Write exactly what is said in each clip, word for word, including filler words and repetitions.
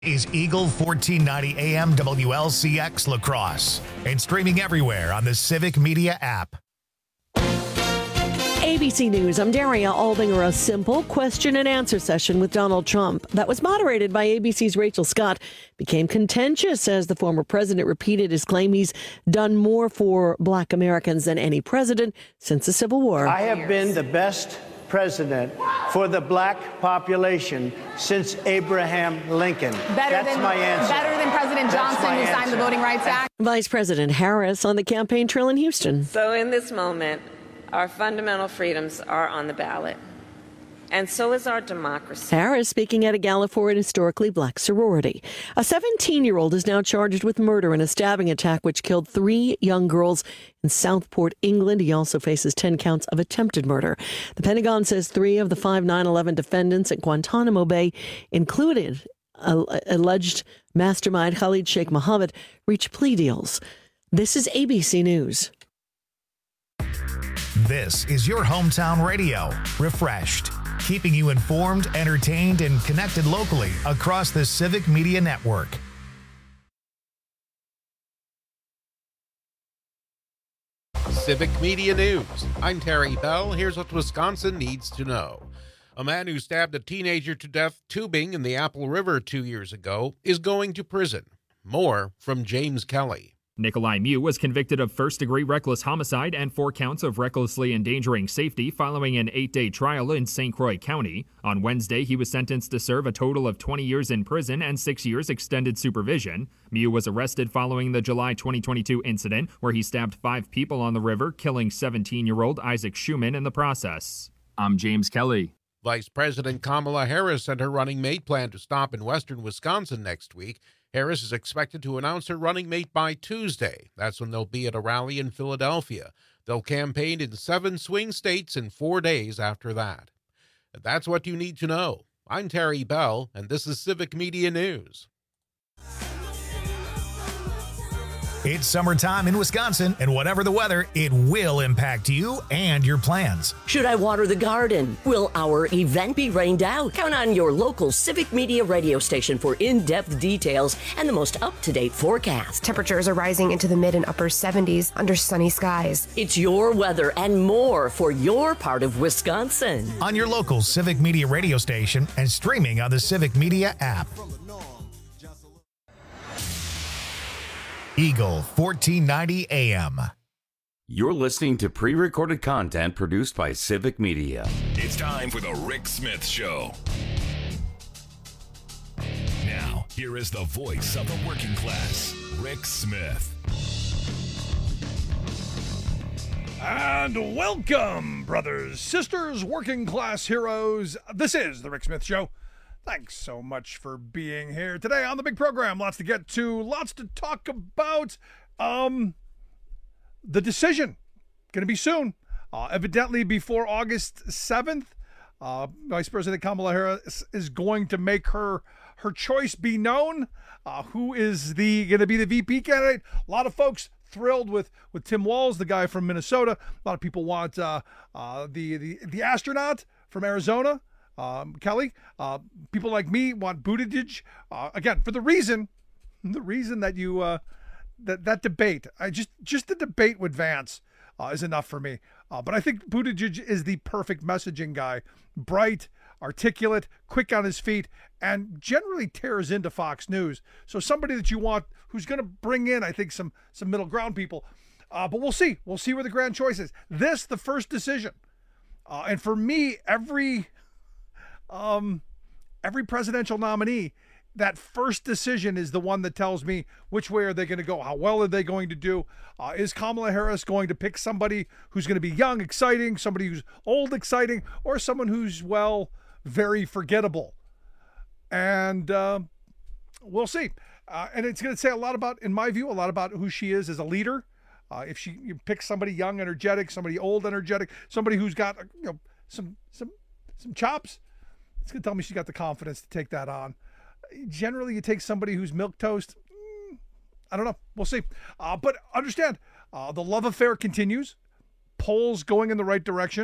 Is Eagle fourteen ninety A M W L C X La Crosse and streaming everywhere on the Civic Media app. A B C News, I'm Daria Aldinger. A simple question and answer session with Donald Trump that was moderated by A B C's Rachel Scott became contentious as the former president repeated his claim he's done more for black Americans than any president since the Civil War. I have been the best president for the black population since Abraham Lincoln. Better That's than, my answer. Better than President Johnson, who answer. signed the Voting Rights Act. Vice President Harris on the campaign trail in Houston. So in this moment, our fundamental freedoms are on the ballot, and so is our democracy. Harris speaking at a gala for an historically black sorority. A seventeen-year-old is now charged with murder in a stabbing attack which killed three young girls in Southport, England. He also faces ten counts of attempted murder. The Pentagon says three of the five nine eleven defendants at Guantanamo Bay, included a- alleged mastermind Khalid Sheikh Mohammed, reached plea deals. This is A B C News. This is your hometown radio, refreshed, keeping you informed, entertained, and connected locally across the Civic Media Network. Civic Media News. I'm Terry Bell. Here's what Wisconsin needs to know. A man who stabbed a teenager to death tubing in the Apple River two years ago is going to prison. More from James Kelly. Nikolai Mew was convicted of first-degree reckless homicide and four counts of recklessly endangering safety following an eight-day trial in Saint Croix County. On Wednesday, he was sentenced to serve a total of twenty years in prison and six years extended supervision. Mew was arrested following the July twenty twenty-two incident where he stabbed five people on the river, killing seventeen-year-old Isaac Schumann in the process. I'm James Kelly. Vice President Kamala Harris and her running mate plan to stop in western Wisconsin next week. Harris is expected to announce her running mate by Tuesday. That's when they'll be at a rally in Philadelphia. They'll campaign in seven swing states in four days after that. That's what you need to know. I'm Terry Bell, and this is Civic Media News. It's summertime in Wisconsin, and whatever the weather, it will impact you and your plans. Should I water the garden? Will our event be rained out? Count on your local Civic Media radio station for in-depth details and the most up-to-date forecast. Temperatures are rising into the mid and upper seventies under sunny skies. It's your weather and more for your part of Wisconsin. On your local Civic Media radio station and streaming on the Civic Media app. Eagle fourteen ninety A M. You're listening to pre-recorded content produced by Civic Media. It's time for the Rick Smith Show. Now, here is the voice of the working class, Rick Smith. And welcome, brothers, sisters, working class heroes. This is the Rick Smith Show. Thanks so much for being here today on the big program. Lots to get to, lots to talk about. Um, the decision, going to be soon. Uh, evidently before August seventh, uh, Vice President Kamala Harris is going to make her her choice be known. Uh, who is the going to be the V P candidate? A lot of folks thrilled with, with Tim Walz, the guy from Minnesota. A lot of people want uh, uh, the, the the astronaut from Arizona. Um, Kelly, uh, people like me want Buttigieg, uh, again, for the reason, the reason that you, uh, that, that debate, I just, just the debate with Vance, uh, is enough for me. Uh, but I think Buttigieg is the perfect messaging guy, bright, articulate, quick on his feet, and generally tears into Fox News. So somebody that you want, who's going to bring in, I think, some, some middle ground people, uh, but we'll see, we'll see where the grand choice is. This, the first decision. Uh, and for me, every, Um, every presidential nominee, that first decision is the one that tells me which way are they going to go? How well are they going to do? Uh, is Kamala Harris going to pick somebody who's going to be young, exciting, somebody who's old, exciting, or someone who's, well, very forgettable? And uh, we'll see. Uh, and it's going to say a lot about, in my view, a lot about who she is as a leader. Uh, if she you pick somebody young, energetic, somebody old, energetic, somebody who's got you know some some some chops, it's going to tell me she's got the confidence to take that on. Generally, you take somebody who's milquetoast. Mm, I don't know. We'll see. Uh, but understand, uh, the love affair continues. Polls going in the right direction.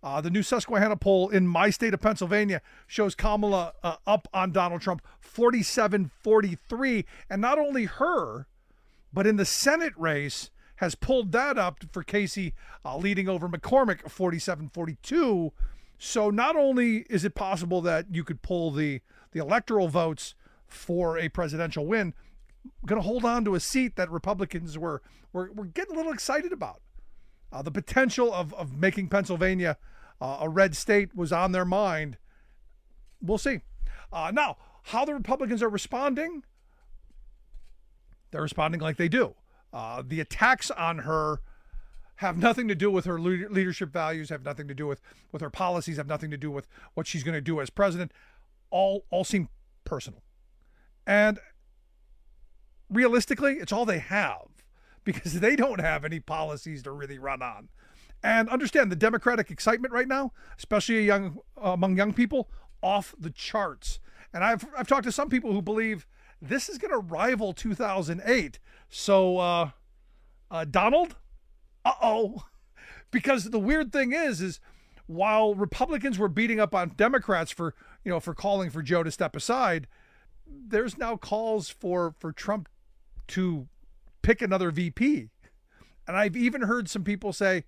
Uh, the new Susquehanna poll in my state of Pennsylvania shows Kamala uh, up on Donald Trump forty-seven forty-three. And not only her, but in the Senate race has pulled that up for Casey, uh, leading over McCormick forty-seven forty-two. So not only is it possible that you could pull the, the electoral votes for a presidential win, going to hold on to a seat that Republicans were, were, were getting a little excited about. Uh, the potential of, of making Pennsylvania uh, a red state was on their mind. We'll see. Uh, now, how the Republicans are responding, they're responding like they do. Uh, the attacks on her have nothing to do with her le- leadership values, have nothing to do with, with her policies, have nothing to do with what she's going to do as president. All, all seem personal. And realistically, it's all they have, because they don't have any policies to really run on. And understand the Democratic excitement right now, especially young, uh, among young people, off the charts. And I've I've talked to some people who believe this is going to rival two thousand eight. So, uh, uh, Donald, uh-oh. Because the weird thing is, is while Republicans were beating up on Democrats for, you know, for calling for Joe to step aside, there's now calls for, for Trump to pick another V P. And I've even heard some people say,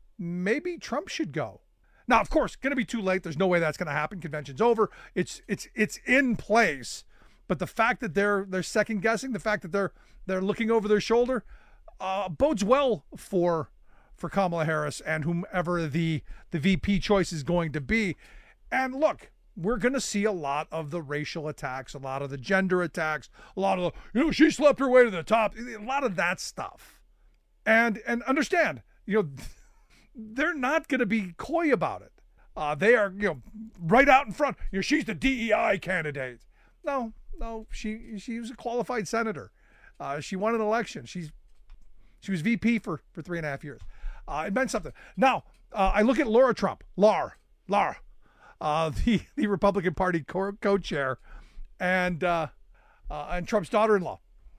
maybe Trump should go. Now, of course, going to be too late. There's no way that's going to happen. Convention's over. It's it's it's in place. But the fact that they're they're second guessing, the fact that they're they're looking over their shoulder, uh, bodes well for for Kamala Harris and whomever the the V P choice is going to be. And look, we're going to see a lot of the racial attacks, a lot of the gender attacks, a lot of the, you know, she slept her way to the top, a lot of that stuff. And and understand, you know, they're not going to be coy about it. Uh, they are, you know, right out in front. You know, she's the D E I candidate. No, no, she she was a qualified senator. Uh, she won an election. She's she was V P for, for three and a half years. Uh, it meant something. Now, uh, I look at Laura Trump, Lar, Lar, uh, the the Republican Party co- co-chair, and uh, uh, and Trump's daughter-in-law.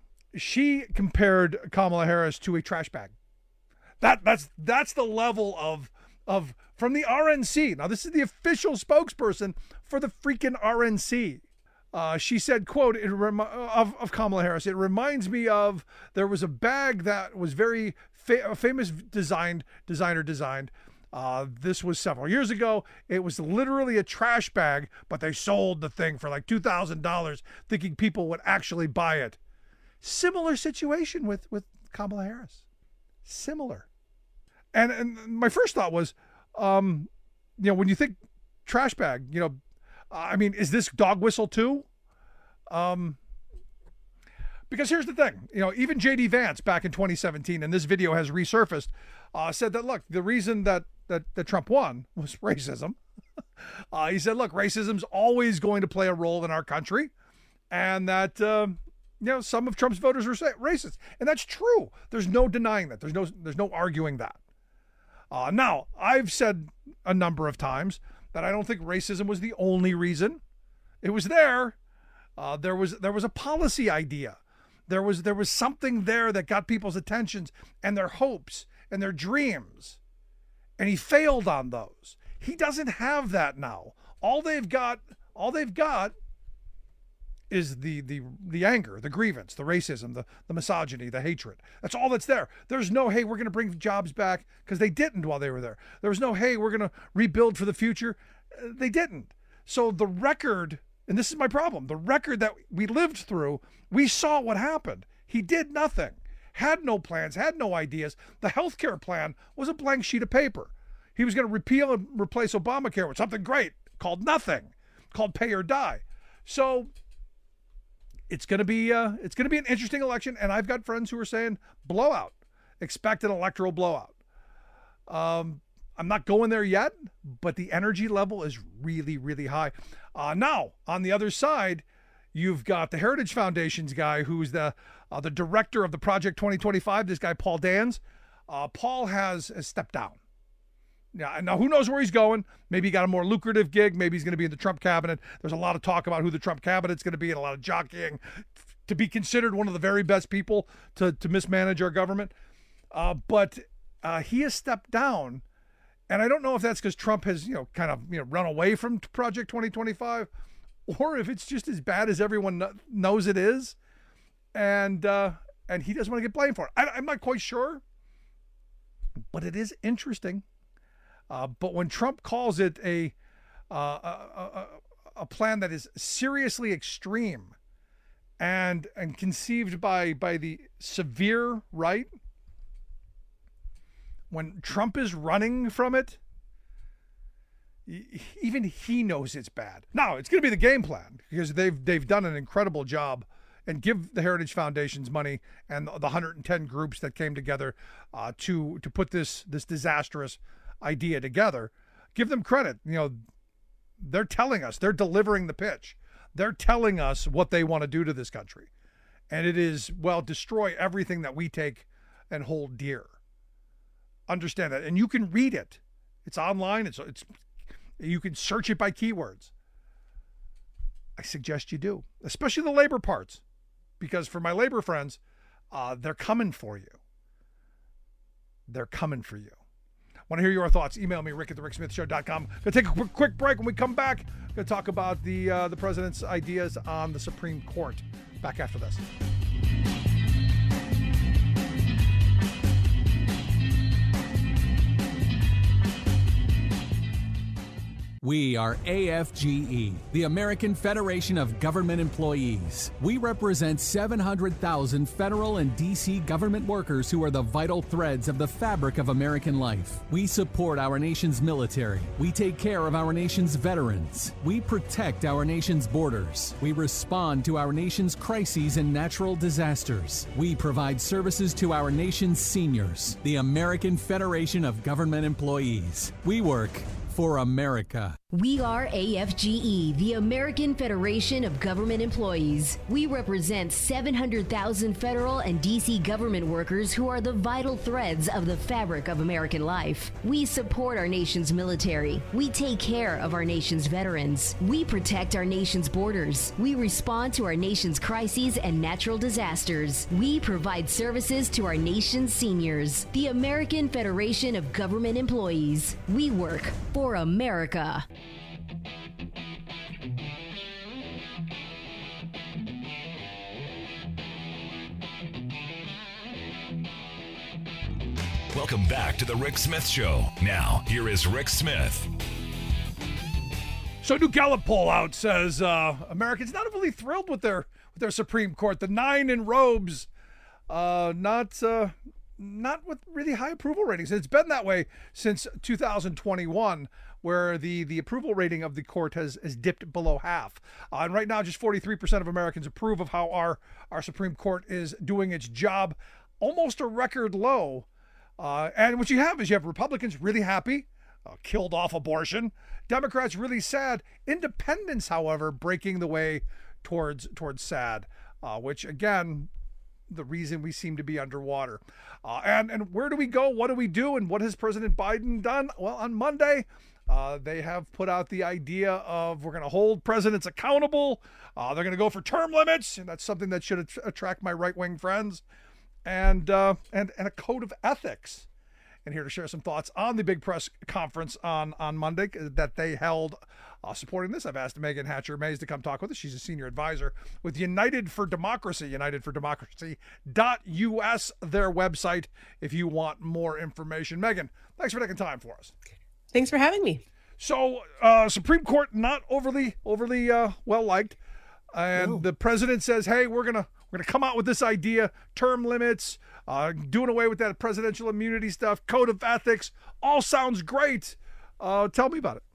She compared Kamala Harris to a trash bag. That that's that's the level of of from the R N C. Now, this is the official spokesperson for the freaking R N C. Uh, she said, quote, it remi- of, of Kamala Harris, it reminds me of, there was a bag that was very fa- famous designed, designer designed. Uh, this was several years ago. It was literally a trash bag, but they sold the thing for like two thousand dollars thinking people would actually buy it. Similar situation with, with Kamala Harris. Similar. And and my first thought was, um, you know, when you think trash bag, you know, I mean, is this dog whistle too? Um, because here's the thing, you know, even J D Vance back in twenty seventeen, and this video has resurfaced, uh, said that, look, the reason that, that, that Trump won was racism. uh, he said, look, racism's always going to play a role in our country, and that, um, you know, some of Trump's voters were racist. And that's true. There's no denying that. There's no, there's no arguing that. Uh, now, I've said a number of times that I don't think racism was the only reason. It was there. Uh, there was there was a policy idea. There was there was something there that got people's attentions and their hopes and their dreams. And he failed on those. He doesn't have that now. All they've got, all they've got is the the the anger, the grievance, the racism, the, the misogyny, the hatred. That's all that's there. There's no, hey, we're going to bring jobs back, because they didn't while they were there. There was no, hey, we're going to rebuild for the future. Uh, they didn't. So the record, and this is my problem, the record that we lived through, we saw what happened. He did nothing, had no plans, had no ideas. The healthcare plan was a blank sheet of paper. He was going to repeal and replace Obamacare with something great called nothing, called pay or die. So It's going to be uh, it's going to be an interesting election, and I've got friends who are saying blowout. Expect an electoral blowout. Um, I'm not going there yet, but the energy level is really, really high. Uh, now, on the other side, you've got the Heritage Foundation's guy who's the uh, the director of the Project twenty twenty-five, this guy Paul Dans. Uh, Paul has, has stepped down. Now, now, who knows where he's going? Maybe he got a more lucrative gig. Maybe he's going to be in the Trump cabinet. There's a lot of talk about who the Trump cabinet's going to be and a lot of jockeying to be considered one of the very best people to, to mismanage our government. Uh, but uh, he has stepped down, And I don't know if that's because Trump has, you know, kind of, you know, run away from Project twenty twenty-five, or if it's just as bad as everyone knows it is, and uh, and he doesn't want to get blamed for it. I, I'm not quite sure, but it is interesting. Uh, but when Trump calls it a, uh, a, a a plan that is seriously extreme and and conceived by by the severe right, when Trump is running from it, even he knows it's bad. Now, it's going to be the game plan, because they've they've done an incredible job, and give the Heritage Foundation's money and the one hundred ten groups that came together uh, to to put this this disastrous idea together. Give them credit. You know, they're telling us, they're delivering the pitch. They're telling us what they want to do to this country, and it is, well, destroy everything that we take and hold dear. Understand that, and you can read it. It's online. It's it's you can search it by keywords. I suggest you do, especially the labor parts, because for my labor friends, uh, they're coming for you. They're coming for you. Want to hear your thoughts? Email me, Rick at the Rick Smith Show dot com. Gonna take a quick, quick break. When we come back, gonna talk about the uh, the president's ideas on the Supreme Court. Back after this. We are A F G E, the American Federation of Government Employees. We represent seven hundred thousand federal and D C government workers who are the vital threads of the fabric of American life. We support our nation's military. We take care of our nation's veterans. We protect our nation's borders. We respond to our nation's crises and natural disasters. We provide services to our nation's seniors. The American Federation of Government Employees. We work for America. We are A F G E, the American Federation of Government Employees. We represent seven hundred thousand federal and D C government workers who are the vital threads of the fabric of American life. We support our nation's military. We take care of our nation's veterans. We protect our nation's borders. We respond to our nation's crises and natural disasters. We provide services to our nation's seniors. The American Federation of Government Employees. We work for America. Welcome back to the Rick Smith Show. Now, here is Rick Smith. So, a new Gallup poll out says uh, Americans not overly thrilled with their with their Supreme Court. The nine in robes, uh, not uh, not with really high approval ratings. It's been that way since two thousand twenty-one, where the, the approval rating of the court has, has dipped below half. Uh, and right now, just forty-three percent of Americans approve of how our, our Supreme Court is doing its job. Almost a record low. Uh, and what you have is you have Republicans really happy, uh, killed off abortion. Democrats really sad. Independents, however, breaking the way towards towards sad, uh, which, again, the reason we seem to be underwater. Uh, and, and where do we go? What do we do? And what has President Biden done? Well, on Monday, uh, they have put out the idea of we're going to hold presidents accountable. Uh, they're going to go for term limits, and that's something that should att- attract my right-wing friends. And, uh, and and a code of ethics. And here to share some thoughts on the big press conference on, on Monday that they held uh, supporting this, I've asked Megan Hatcher-Mays to come talk with us. She's a senior advisor with United for Democracy, united for democracy dot U S, their website, if you want more information. Megan, thanks for taking time for us. Thanks for having me. So, uh, Supreme Court not overly overly uh, well liked, and no. The president says, "Hey, we're gonna we're gonna come out with this idea: term limits, uh, doing away with that presidential immunity stuff, code of ethics. All sounds great. Uh, tell me about it."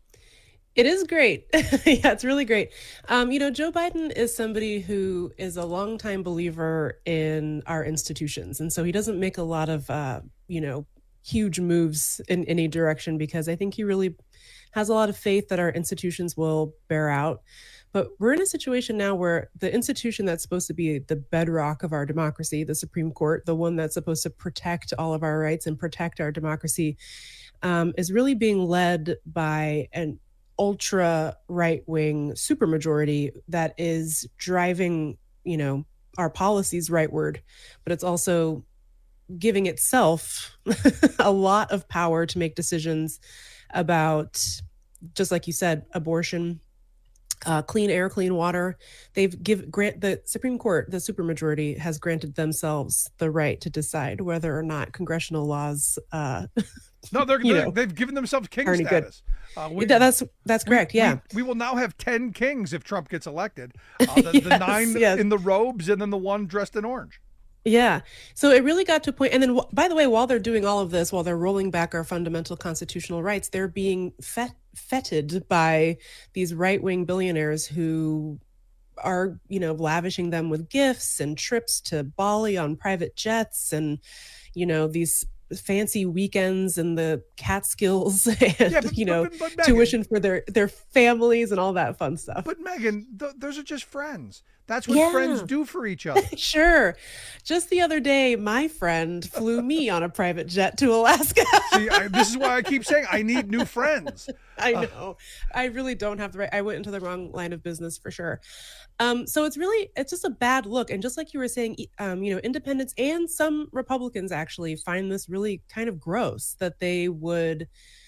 It is great. Yeah, it's really great. Um, you know, Joe Biden is somebody who is a longtime believer in our institutions, and so he doesn't make a lot of uh, you know. huge moves in any direction, because I think he really has a lot of faith that our institutions will bear out. But we're in a situation now where the institution that's supposed to be the bedrock of our democracy, the Supreme Court, the one that's supposed to protect all of our rights and protect our democracy, um, is really being led by an ultra right-wing supermajority that is driving, you know, our policies rightward, but it's also giving itself a lot of power to make decisions about, just like you said, abortion, uh, clean air, clean water. They've give grant the Supreme Court, the supermajority has granted themselves the right to decide whether or not congressional laws. Uh, no, they're, you they're know, they've given themselves king are any good. status. Uh, we, That- that's that's correct. we- yeah. we, we will now have ten kings if Trump gets elected. Uh, the, the Yes, nine yes. in the robes, and then the one dressed in orange. Yeah. So it really got to a point. And then, wh- by the way, while they're doing all of this, while they're rolling back our fundamental constitutional rights, they're being fet- feted by these right-wing billionaires who are, you know, lavishing them with gifts and trips to Bali on private jets and, you know, these fancy weekends in the Catskills and, Yeah, but- you know, but- but Megan- tuition for their, their families and all that fun stuff. But Megan, th- those are just friends. That's what Yeah. friends do for each other. Sure. Just the other day, my friend flew me on a private jet to Alaska. See, I, this is why I keep saying I need new friends. I Uh, know. I really don't have the right. I went into the wrong line of business for sure. Um, so it's really, it's just a bad look. And just like you were saying, e- um, you know, independents and some Republicans actually find this really kind of gross that they would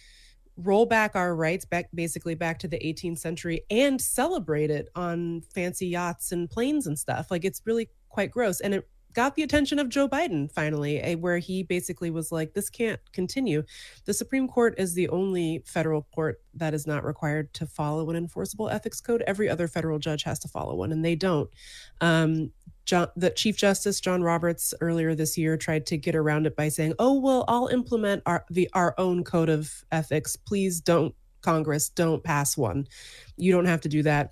roll back our rights back basically back to the eighteenth century and celebrate it on fancy yachts and planes and stuff. Like, it's really quite gross. And it got the attention of Joe Biden finally, eh, where he basically was like, this can't continue. The Supreme Court is the only federal court that is not required to follow an enforceable ethics code. Every other federal judge has to follow one, and they don't. Um, John, the Chief Justice John Roberts earlier this year tried to get around it by saying, "Oh, well, I'll implement our the our own code of ethics. Please don't, Congress, don't pass one. You don't have to do that.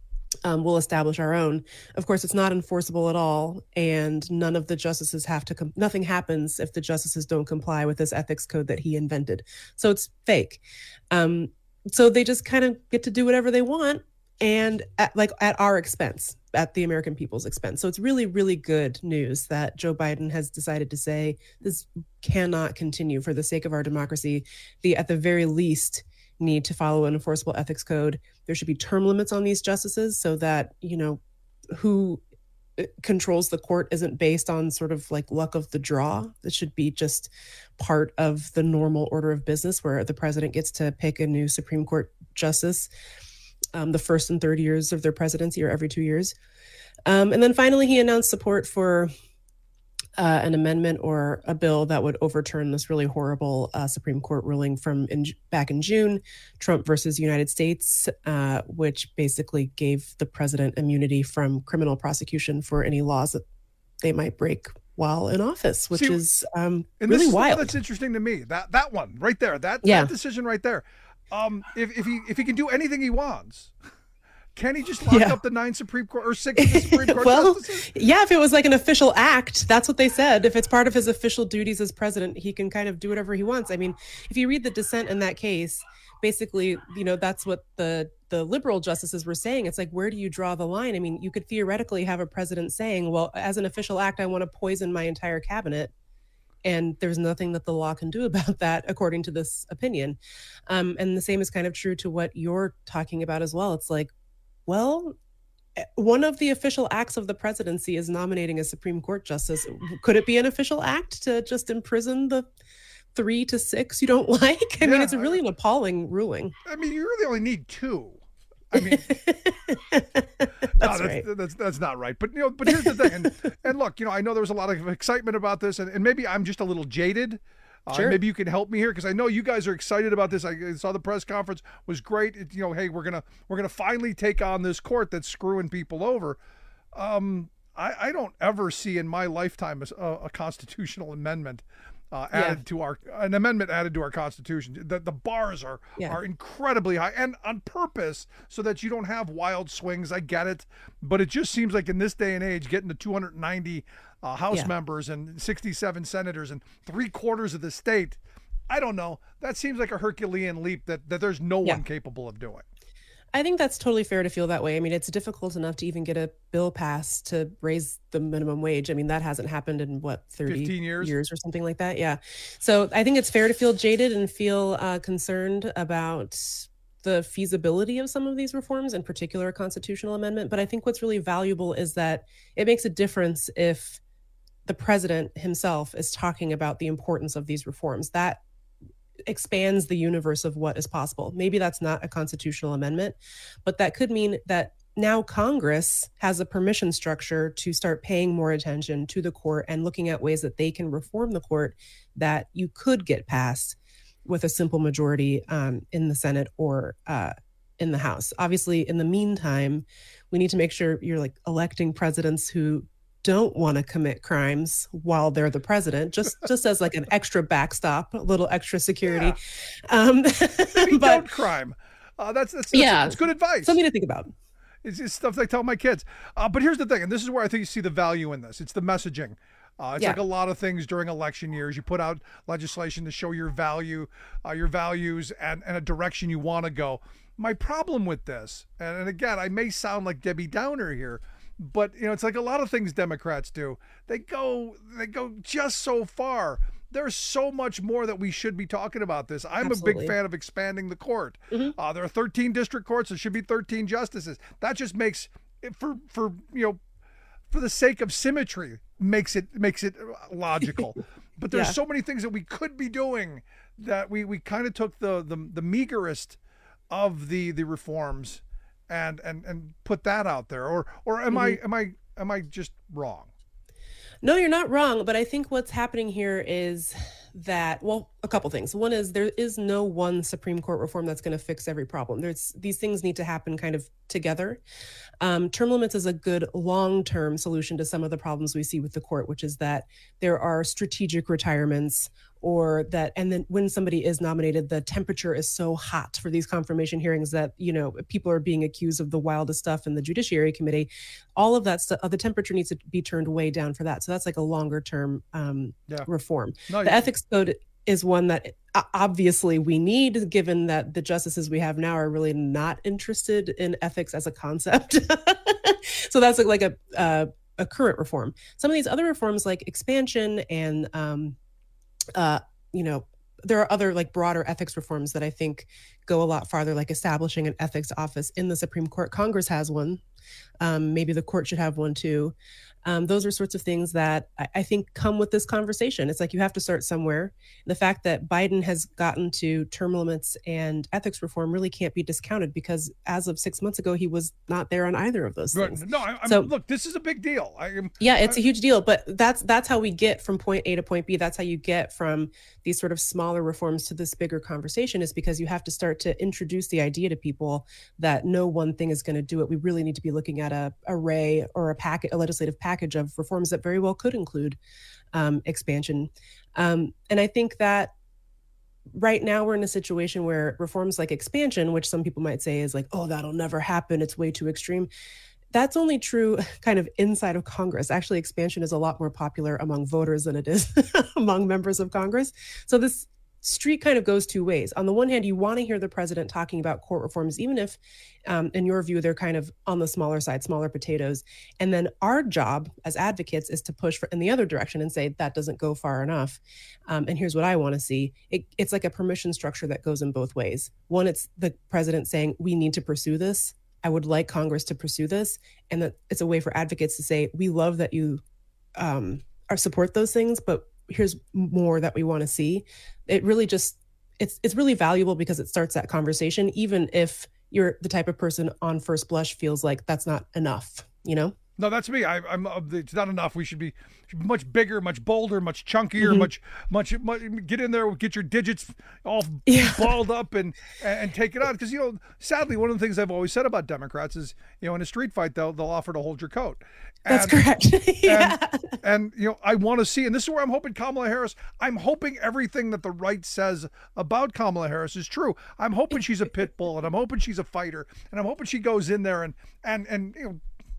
Um, we'll establish our own." Of course, it's not enforceable at all, and none of the justices have to. Com- nothing happens if the justices don't comply with this ethics code that he invented. So it's fake. Um, so they just kind of get to do whatever they want, and at, like at our expense, at the American people's expense. So it's really, really good news that Joe Biden has decided to say this cannot continue for the sake of our democracy. The at the very least need to follow an enforceable ethics code. There should be term limits on these justices so that, you know, who controls the court isn't based on sort of like luck of the draw. It should be just part of the normal order of business where the president gets to pick a new Supreme Court justice um, the first and third years of their presidency or every two years. Um, and then finally, he announced support for Uh, an amendment or a bill that would overturn this really horrible uh, Supreme Court ruling from in, back in June, Trump versus United States, uh, which basically gave the president immunity from criminal prosecution for any laws that they might break while in office, which See, is um, and really this is wild. That's interesting to me. That that one right there, that, Yeah. that decision right there. Um, if if he if he can do anything he wants. Can he just lock Yeah. up the nine Supreme Court or six of the Supreme Court well, justices? yeah, if it was like an official act, that's what they said. If it's part of his official duties as president, he can kind of do whatever he wants. I mean, if you read the dissent in that case, basically, you know, that's what the the liberal justices were saying. It's like, where do you draw the line? I mean, you could theoretically have a president saying, well, as an official act, I want to poison my entire cabinet. And there's nothing that the law can do about that, according to this opinion. Um, and the same is kind of true to what you're talking about as well. It's like, well, one of the official acts of the presidency is nominating a Supreme Court justice. Could it be an official act to just imprison the three to six you don't like? I mean, Yeah. it's really an appalling ruling. I mean, you really only need two. I mean, That's no, right. That's, that's that's not right. But you know, but here's the thing. And, and look, you know, I know there was a lot of excitement about this, and, and maybe I'm just a little jaded. Uh, Sure. Maybe you can help me here because I know you guys are excited about this. I saw the press conference was great. It, you know, hey, we're gonna we're gonna finally take on this court that's screwing people over. Um, I, I don't ever see in my lifetime a, a constitutional amendment uh, added Yeah. to our an amendment added to our Constitution. The the bars are Yeah. are incredibly high and on purpose so that you don't have wild swings. I get it, but it just seems like in this day and age, getting to two hundred ninety uh, House Yeah. members and sixty-seven senators and three quarters of the state, I don't know. That seems like a Herculean leap that that there's no Yeah. one capable of doing. I think that's totally fair to feel that way. I mean, it's difficult enough to even get a bill passed to raise the minimum wage. I mean, that hasn't happened in what, thirty fifteen years? or something like that. Yeah. So I think it's fair to feel jaded and feel uh, concerned about the feasibility of some of these reforms, in particular a constitutional amendment. But I think what's really valuable is that it makes a difference if the president himself is talking about the importance of these reforms. That expands the universe of what is possible. Maybe that's not a constitutional amendment, but that could mean that now Congress has a permission structure to start paying more attention to the court and looking at ways that they can reform the court that you could get passed with a simple majority um, in the Senate or uh, in the House. Obviously, in the meantime, we need to make sure you're like electing presidents who don't want to commit crimes while they're the president, just just as like an extra backstop, a little extra security. Yeah. Um, Maybe but, don't crime. Uh, that's, that's, that's, yeah, that's good advice. Something to think about. It's, it's stuff I tell my kids. Uh, but here's the thing, and this is where I think you see the value in this. It's the messaging. Uh, it's yeah. like a lot of things during election years. You put out legislation to show your value, uh, your values, and, and a direction you want to go. My problem with this, and, and again, I may sound like Debbie Downer here, but you know, it's like a lot of things Democrats do. They go, they go just so far. There's so much more that we should be talking about this. I'm Absolutely. a big fan of expanding the court. Mm-hmm. Uh, there are thirteen district courts. There should be thirteen justices. That just makes it for for you know, for the sake of symmetry, makes it makes it logical. But there's yeah. so many things that we could be doing that we we kind of took the the the meagerest of the the reforms and and and put that out there. Or or am mm-hmm. I am I am I just wrong? No, you're not wrong. But I think what's happening here is that, well, a couple things. One is there is no one Supreme Court reform that's going to fix every problem. There's these things need to happen kind of together. Um, term limits is a good long-term solution to some of the problems we see with the court, which is that there are strategic retirements, or that, and then when somebody is nominated, the temperature is so hot for these confirmation hearings that, you know, people are being accused of the wildest stuff in the Judiciary Committee. All of that stuff, the temperature needs to be turned way down for that. So that's like a longer term um, yeah. reform. No, the ethics code is one that obviously we need, given that the justices we have now are really not interested in ethics as a concept. So that's like a, a, a current reform. Some of these other reforms like expansion and, um, uh, you know, there are other like broader ethics reforms that I think go a lot farther, like establishing an ethics office in the Supreme Court. Congress has one. Um, maybe the court should have one too. Um, those are sorts of things that I, I think come with this conversation. It's like you have to start somewhere. The fact that Biden has gotten to term limits and ethics reform really can't be discounted, because as of six months ago, he was not there on either of those things. No, I, I'm, so, look, this is a big deal. I am, yeah, it's I, a huge deal, but that's that's how we get from point A to point B. That's how you get from these sort of smaller reforms to this bigger conversation, is because you have to start to introduce the idea to people that no one thing is going to do it. We really need to be looking at a array or a packet, a legislative package of reforms that very well could include um, expansion. Um, and I think that right now we're in a situation where reforms like expansion, which some people might say is like, oh, that'll never happen, it's way too extreme. That's only true kind of inside of Congress. Actually, expansion is a lot more popular among voters than it is among members of Congress. So this street kind of goes two ways. On the one hand, you want to hear the president talking about court reforms, even if, um, in your view, they're kind of on the smaller side, smaller potatoes. And then our job as advocates is to push for in the other direction and say that doesn't go far enough. Um, and here's what I want to see. It, it's like a permission structure that goes in both ways. One, it's the president saying we need to pursue this. I would like Congress to pursue this. And that it's a way for advocates to say, we love that you um, are support those things, but here's more that we want to see. It really just, it's it's really valuable because it starts that conversation, even if you're the type of person on first blush feels like that's not enough, you know? No, that's me. I, I'm. It's not enough. We should be, should be much bigger, much bolder, much chunkier, mm-hmm. much, much, much. Get in there, get your digits all yeah. balled up, and and take it out. Because you know, sadly, one of the things I've always said about Democrats is, you know, in a street fight, they'll they'll offer to hold your coat. And, that's correct. yeah. And, and you know, I want to see, and this is where I'm hoping Kamala Harris. I'm hoping everything that the right says about Kamala Harris is true. I'm hoping she's a pit bull, and I'm hoping she's a fighter, and I'm hoping she goes in there and and and you know.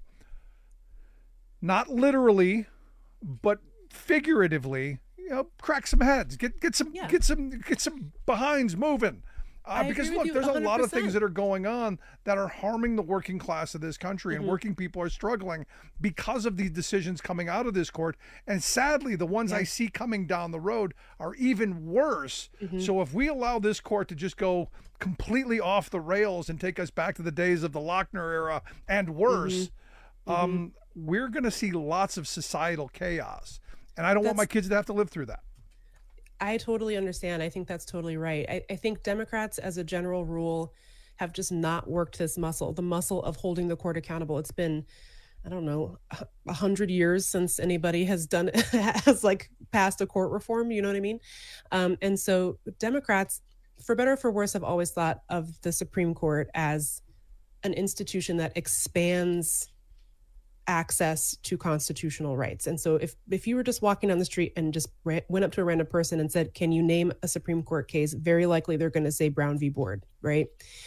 Not literally, but figuratively, you know, crack some heads, get get some yeah. get some get some behinds moving. Uh, because look, there's a lot of things that are going on that are harming the working class of this country, mm-hmm. and working people are struggling because of these decisions coming out of this court. And sadly, the ones yeah. I see coming down the road are even worse. Mm-hmm. So if we allow this court to just go completely off the rails and take us back to the days of the Lochner era and worse, mm-hmm. um. Mm-hmm. we're going to see lots of societal chaos. And I don't That's, want my kids to have to live through that. I totally understand. I think that's totally right. I, I think Democrats, as a general rule, have just not worked this muscle, the muscle of holding the court accountable. It's been, I don't know, a hundred years since anybody has done, has like passed a court reform, you know what I mean? Um, and so Democrats, for better or for worse, have always thought of the Supreme Court as an institution that expands access to constitutional rights. And so if if you were just walking down the street and just ran, went up to a random person and said, can you name a Supreme Court case? Very likely they're going to say Brown v. Board, right?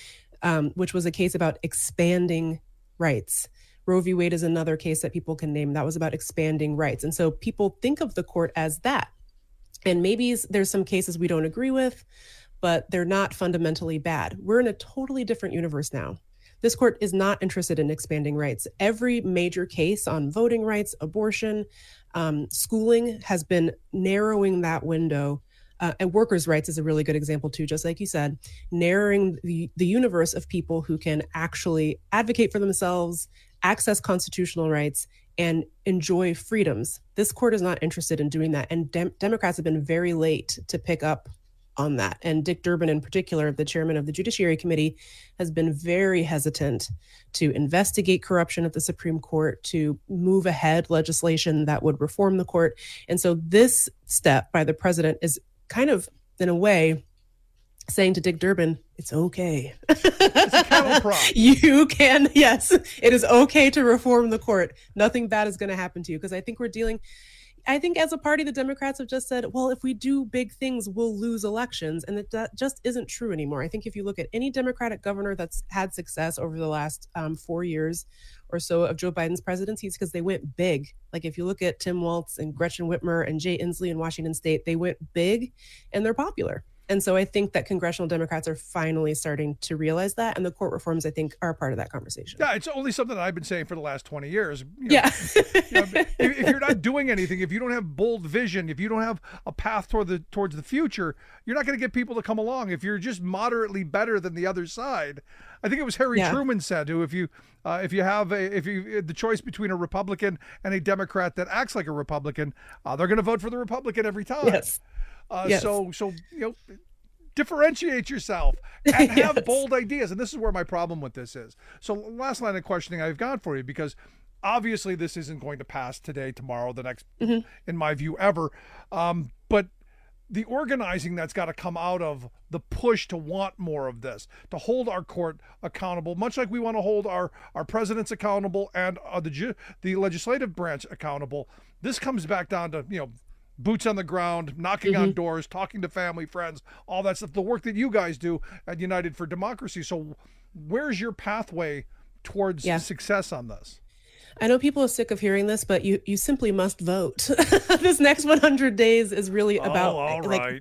Um, which was a case about expanding rights. Roe v. Wade is another case that people can name. That was about expanding rights. And so people think of the court as that. And maybe there's some cases we don't agree with, but they're not fundamentally bad. We're in a totally different universe now. This court is not interested in expanding rights. Every major case on voting rights, abortion, um, schooling has been narrowing that window. Uh, and workers' rights is a really good example too, just like you said, narrowing the, the universe of people who can actually advocate for themselves, access constitutional rights, and enjoy freedoms. This court is not interested in doing that. And dem- Democrats have been very late to pick up on that. And Dick Durbin in particular, the chairman of the Judiciary Committee, has been very hesitant to investigate corruption at the Supreme Court, to move ahead legislation that would reform the court. And so this step by the president is kind of, in a way, saying to Dick Durbin, it's okay. It's a cattle prod. You can, yes, it is okay to reform the court. Nothing bad is going to happen to you. Because I think we're dealing... I think as a party, the Democrats have just said, well, if we do big things, we'll lose elections. And that, that just isn't true anymore. I think if you look at any Democratic governor that's had success over the last um, four years or so of Joe Biden's presidency, it's because they went big. Like if you look at Tim Walz and Gretchen Whitmer and Jay Inslee in Washington State, they went big and they're popular. And so I think that congressional Democrats are finally starting to realize that. And the court reforms, I think, are a part of that conversation. Yeah, it's only something that I've been saying for the last twenty years. You know, yeah. you know, if, if you're not doing anything, if you don't have bold vision, if you don't have a path toward the towards the future, you're not going to get people to come along. If you're just moderately better than the other side. I think it was Harry yeah. Truman said, who if you uh, if you have a, if you the choice between a Republican and a Democrat that acts like a Republican, uh, they're going to vote for the Republican every time. Yes. Uh, yes. So, so you know, differentiate yourself and have yes. bold ideas. And this is where my problem with this is. So last line of questioning I've got for you, because obviously this isn't going to pass today, tomorrow, the next, mm-hmm. in my view, ever. Um, but the organizing that's got to come out of the push to want more of this, to hold our court accountable, much like we want to hold our, our presidents accountable and uh, the the legislative branch accountable. This comes back down to, you know, boots on the ground, knocking mm-hmm. on doors, talking to family, friends, all that stuff, the work that you guys do at United for Democracy. So where's your pathway towards yeah. success on this? I know people are sick of hearing this, but you, you simply must vote. This next one hundred days is really about, oh, all like,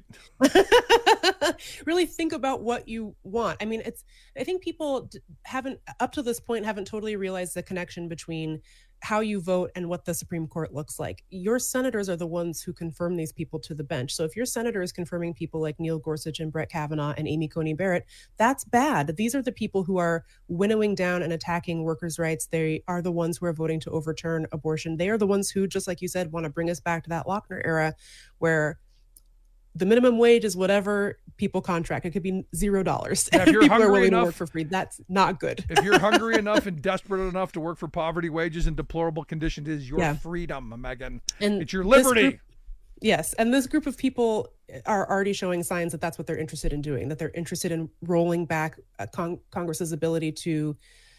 right. really think about what you want. I mean, it's, I think people haven't, up to this point, haven't totally realized the connection between how you vote and what the Supreme Court looks like. Your senators are the ones who confirm these people to the bench. So if your senator is confirming people like Neil Gorsuch and Brett Kavanaugh and Amy Coney Barrett, that's bad. These are the people who are winnowing down and attacking workers' rights. They are the ones who are voting to overturn abortion. They are the ones who, just like you said, want to bring us back to that Lochner era where the minimum wage is whatever people contract. It could be zero dollars. Yeah, if you're people hungry are willing enough, to work for free. That's not good. If you're hungry enough and desperate enough to work for poverty wages and deplorable conditions, it is your yeah. freedom, Megan. And it's your liberty. Group, yes. And this group of people are already showing signs that that's what they're interested in doing, that they're interested in rolling back uh, con- Congress's ability to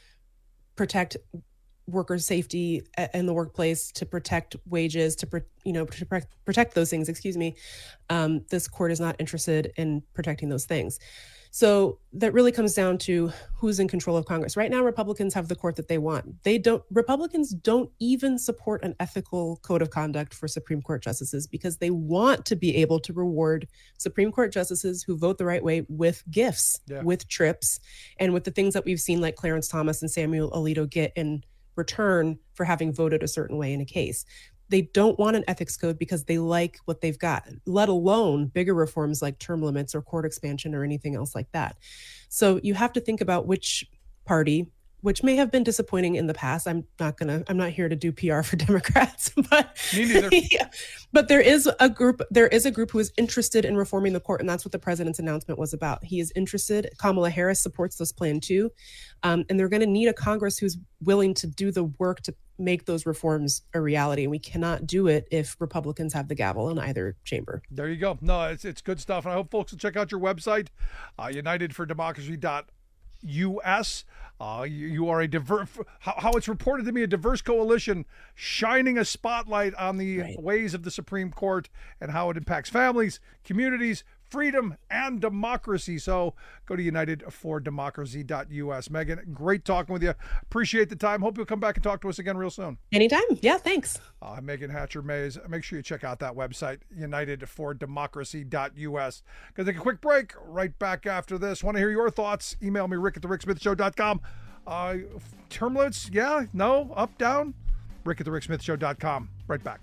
protect workers' safety in the workplace, to protect wages, to pro- you know to pre- protect those things. Excuse me. Um, this court is not interested in protecting those things. So that really comes down to who's in control of Congress. Right now, Republicans have the court that they want. They don't. Republicans don't even support an ethical code of conduct for Supreme Court justices because they want to be able to reward Supreme Court justices who vote the right way with gifts, yeah. with trips, and with the things that we've seen like Clarence Thomas and Samuel Alito get in return for having voted a certain way in a case. They don't want an ethics code because they like what they've got, let alone bigger reforms like term limits or court expansion or anything else like that. So you have to think about which party which may have been disappointing in the past. I'm not gonna, I'm not here to do P R for Democrats, but me neither. Yeah, but there is a group, there is a group who is interested in reforming the court, and that's what the president's announcement was about. He is interested. Kamala Harris supports this plan too, um, and they're going to need a Congress who's willing to do the work to make those reforms a reality. And we cannot do it if Republicans have the gavel in either chamber. There you go. No, it's it's good stuff, and I hope folks will check out your website, uh, united for democracy dot U S. Uh, you, you are a diverse, how, how it's reported to me, a diverse coalition shining a spotlight on the right. ways of the Supreme Court and how it impacts families, communities, freedom, and democracy. So go to united for democracy dot U S. Megan, great talking with you. Appreciate the time. Hope you'll come back and talk to us again real soon. Anytime. Yeah, thanks. Uh, Megan Hatcher-Mays. Make sure you check out that website, united for democracy dot U S. Going to take a quick break. Right back after this. Want to hear your thoughts? Email me, rick at the rick smith show dot com. Uh, term limits, yeah, no, up, down? rick at the rick smith show dot com. Right back.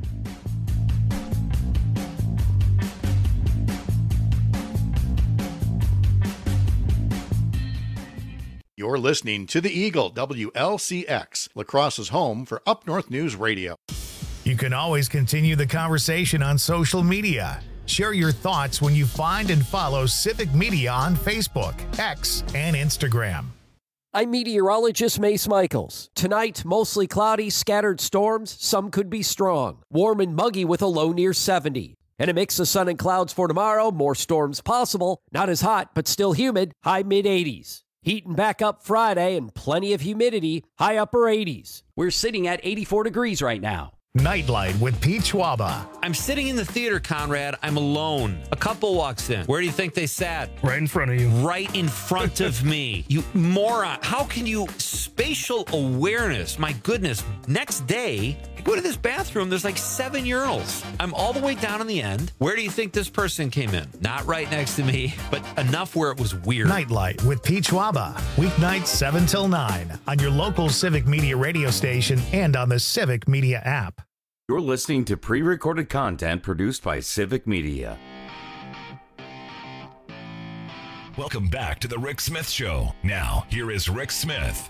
You're listening to The Eagle, W L C X, La Crosse's home for Up North News Radio. You can always continue the conversation on social media. Share your thoughts when you find and follow Civic Media on Facebook, X, and Instagram. I'm meteorologist Mace Michaels. Tonight, mostly cloudy, scattered storms. Some could be strong. Warm and muggy with a low near seventy. And a mix of sun and clouds for tomorrow. More storms possible. Not as hot, but still humid. High mid eighties. Heating back up Friday and plenty of humidity, high upper eighties. We're sitting at eighty-four degrees right now. Nightlight with Pete Schwaba. I'm sitting in the theater, Conrad. I'm alone. A couple walks in. Where do you think they sat? Right in front of you. Right in front of me. You moron. How can you... Spatial awareness. My goodness. Next day, I go to this bathroom. There's like seven urinals. I'm all the way down in the end. Where do you think this person came in? Not right next to me, but enough where it was weird. Nightlight with Pete Schwaba. Weeknights seven till nine on your local Civic Media radio station and on the Civic Media app. You're listening to pre-recorded content produced by Civic Media. Welcome back to the Rick Smith Show. Now, here is Rick Smith.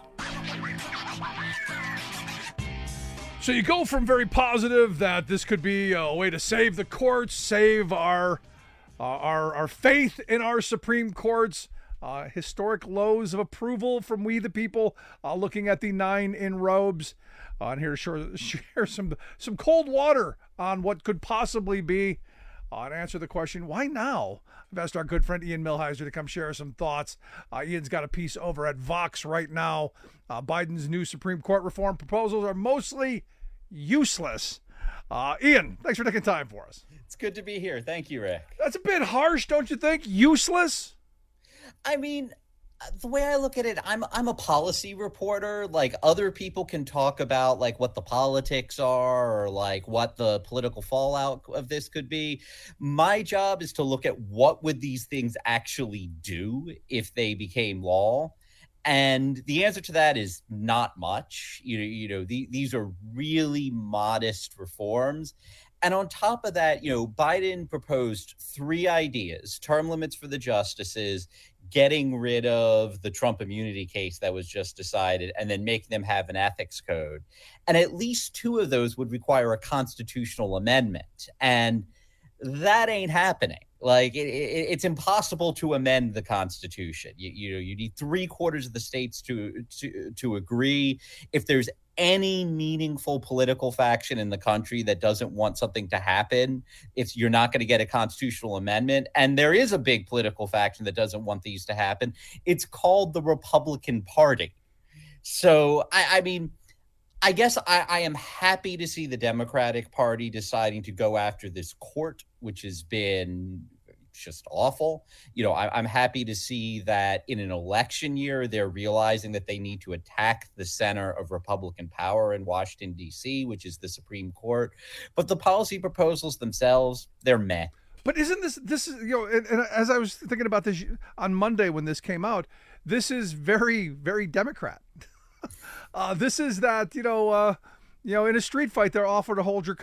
So you go from very positive that this could be a way to save the courts, save our uh, our our faith in our Supreme Courts, uh, historic lows of approval from we the people, uh, looking at the nine in robes. Uh, and here to share, share some some cold water on what could possibly be, uh, and answer the question, why now? I've asked our good friend Ian Millhiser to come share some thoughts. Uh, Ian's got a piece over at Vox right now. Uh, Biden's new Supreme Court reform proposals are mostly useless. Uh, Ian, thanks for taking time for us. It's good to be here. Thank you, Rick. That's a bit harsh, don't you think? Useless? I mean... The way I look at it, I'm I'm a policy reporter. Like, other people can talk about like what the politics are or like what the political fallout of this could be. My job is to look at what would these things actually do if they became law. And the answer to that is not much. You know, you know, the, these are really modest reforms. And on top of that, you know, Biden proposed three ideas: term limits for the justices, getting rid of the Trump immunity case that was just decided, and then making them have an ethics code. And at least two of those would require a constitutional amendment. And that ain't happening. Like, it, it, it's impossible to amend the Constitution. You, you know, you need three quarters of the states to, to, to agree. If there's any meaningful political faction in the country that doesn't want something to happen, it's you're not going to get a constitutional amendment. And there is a big political faction that doesn't want these to happen. It's called the Republican Party. So, I, I mean, I guess I, I am happy to see the Democratic Party deciding to go after this court, which has been just awful. You know, I, I'm happy to see that in an election year, they're realizing that they need to attack the center of Republican power in Washington, D C, which is the Supreme Court. But the policy proposals themselves, they're meh. But isn't this, this is, you know, and, and as I was thinking about this on Monday when this came out, this is very, very Democrat. uh, this is that, you know, uh, you know, in a street fight, they're offered to hold your coat.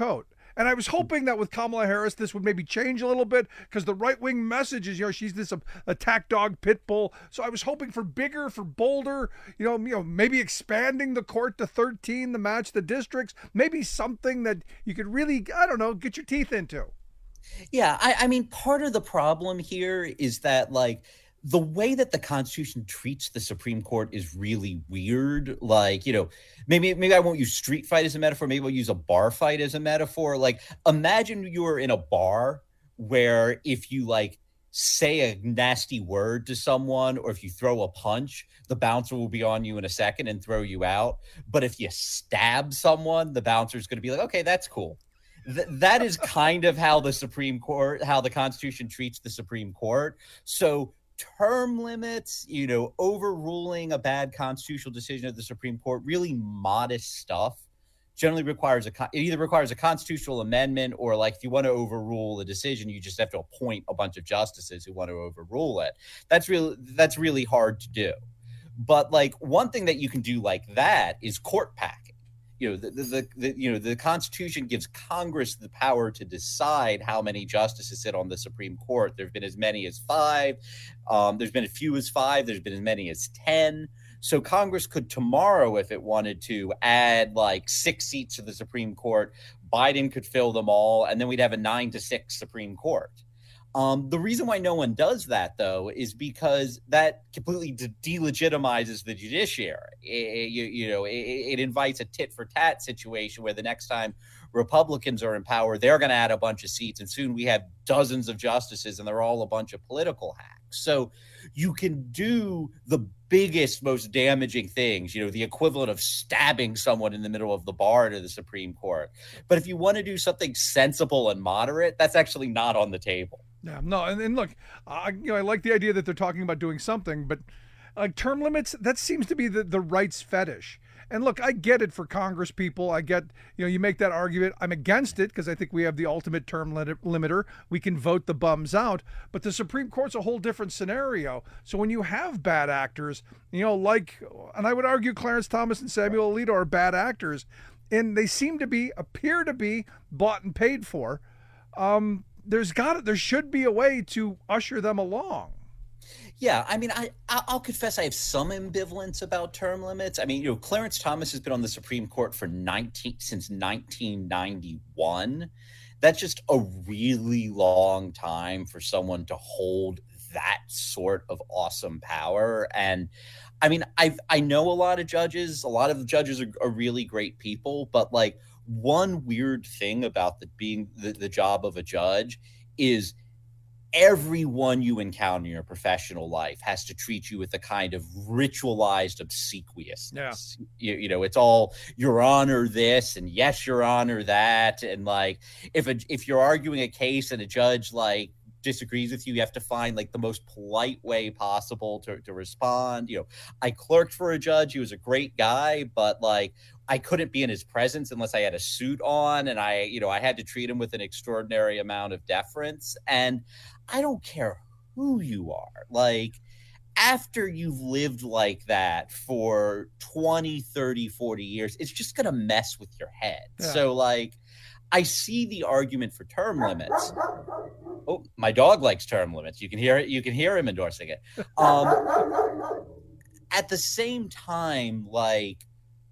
And I was hoping that with Kamala Harris, this would maybe change a little bit because the right-wing message is, you know, she's this attack dog pit bull. So I was hoping for bigger, for bolder, you know, you know, maybe expanding the court to thirteen to match the districts, maybe something that you could really, I don't know, get your teeth into. Yeah, I, I mean, part of the problem here is that, like, the way that the Constitution treats the Supreme Court is really weird. Like, you know, maybe maybe I won't use street fight as a metaphor. Maybe I'll use a bar fight as a metaphor. Like, imagine you're in a bar where if you, like, say a nasty word to someone or if you throw a punch, the bouncer will be on you in a second and throw you out. But if you stab someone, the bouncer is going to be like, okay, that's cool. Th- that is kind of how the Supreme Court, how the Constitution treats the Supreme Court. So term limits, you know, overruling a bad constitutional decision of the Supreme Court, really modest stuff, generally requires a, it either requires a constitutional amendment or, like, if you want to overrule a decision, you just have to appoint a bunch of justices who want to overrule it. That's really, that's really hard to do. But, like, one thing that you can do like that is court packing. You know, the, the, the you know, the Constitution gives Congress the power to decide how many justices sit on the Supreme Court. There have been as many as five. Um, there's been as few as five. There's been as many as ten. So Congress could tomorrow, if it wanted to, add like six seats to the Supreme Court. Biden could fill them all, and then we'd have a nine to six Supreme Court. Um, the reason why no one does that, though, is because that completely de- delegitimizes the judiciary. It, you, you know, it, it invites a tit-for-tat situation where the next time Republicans are in power, they're going to add a bunch of seats, and soon we have dozens of justices, and they're all a bunch of political hacks. So you can do the biggest, most damaging things, you know, the equivalent of stabbing someone in the middle of the bar to the Supreme Court. But if you want to do something sensible and moderate, that's actually not on the table. Yeah, no, and, and look, I, you know, I like the idea that they're talking about doing something, but like term limits, that seems to be the, the rights fetish. And look, I get it for Congress people. I get, you know, you make that argument. I'm against it because I think we have the ultimate term limit, limiter. We can vote the bums out. But the Supreme Court's a whole different scenario. So when you have bad actors, you know, like, and I would argue Clarence Thomas and Samuel Alito are bad actors, and they seem to be, appear to be bought and paid for. Um, there's got there should be a way to usher them along. Yeah, I mean, I, I'll confess I have some ambivalence about term limits. I mean, you know, Clarence Thomas has been on the Supreme Court for nineteen since nineteen ninety-one. That's just a really long time for someone to hold that sort of awesome power. And I mean, I've I know a lot of judges. A lot of the judges are, are really great people, but like one weird thing about the being the, the job of a judge is everyone you encounter in your professional life has to treat you with a kind of ritualized obsequiousness. Yeah. You, you know, it's all Your Honor this and yes, Your Honor that. And like, if a, if you're arguing a case and a judge like disagrees with you, you have to find like the most polite way possible to, to respond. You know, I clerked for a judge. He was a great guy, but like, I couldn't be in his presence unless I had a suit on, and I, you know, I had to treat him with an extraordinary amount of deference. And I don't care who you are. Like, after you've lived like that for twenty, thirty, forty years, it's just going to mess with your head. Yeah. So like, I see the argument for term limits. Oh, my dog likes term limits. You can hear it. You can hear him endorsing it. Um, at the same time, like,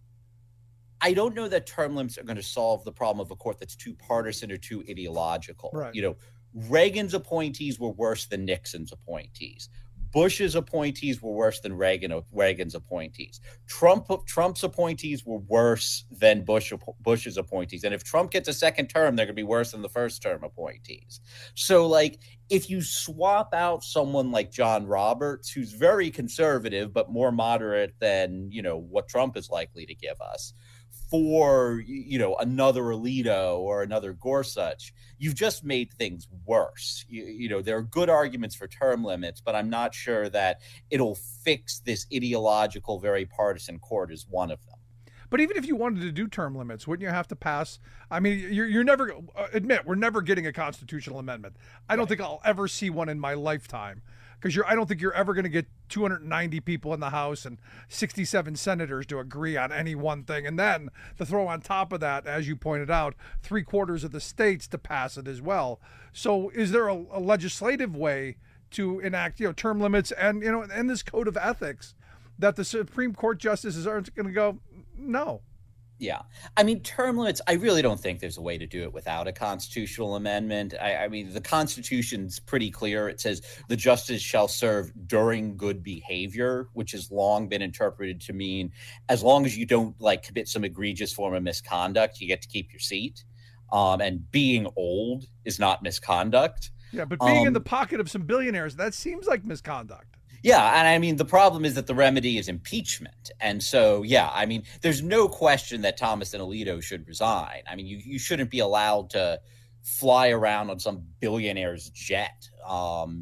I don't know that term limits are going to solve the problem of a court that's too partisan or too ideological. Right. You know, Reagan's appointees were worse than Nixon's appointees. Bush's appointees were worse than Reagan, Reagan's appointees. Trump, Trump's appointees were worse than Bush, Bush's appointees. And if Trump gets a second term, they're going to be worse than the first term appointees. So, like, if you swap out someone like John Roberts, who's very conservative but more moderate than, you know, what Trump is likely to give us, for, you know, another Alito or another Gorsuch, you've just made things worse. You, you know, there are good arguments for term limits, but I'm not sure that it'll fix this ideological, very partisan court as one of them. But even if you wanted to do term limits, wouldn't you have to pass? I mean, you're, you're never, uh, admit, we're never getting a constitutional amendment. I don't think I'll ever see one in my lifetime. because you're I don't think you're ever going to get two hundred ninety people in the House and sixty-seven senators to agree on any one thing. And then to throw on top of that, as you pointed out, three quarters of the states to pass it as well. So is there a, a legislative way to enact, you know, term limits and, you know, and this code of ethics that the Supreme Court justices aren't going to go, no? Yeah. I mean, term limits, I really don't think there's a way to do it without a constitutional amendment. I, I mean, the Constitution's pretty clear. It says the justice shall serve during good behavior, which has long been interpreted to mean as long as you don't like commit some egregious form of misconduct, you get to keep your seat. Um, and being old is not misconduct. Yeah, but being um, in the pocket of some billionaires, that seems like misconduct. Yeah, and I mean, the problem is that the remedy is impeachment. And so, yeah, I mean, there's no question that Thomas and Alito should resign. I mean, you, you shouldn't be allowed to fly around on some billionaire's jet, um,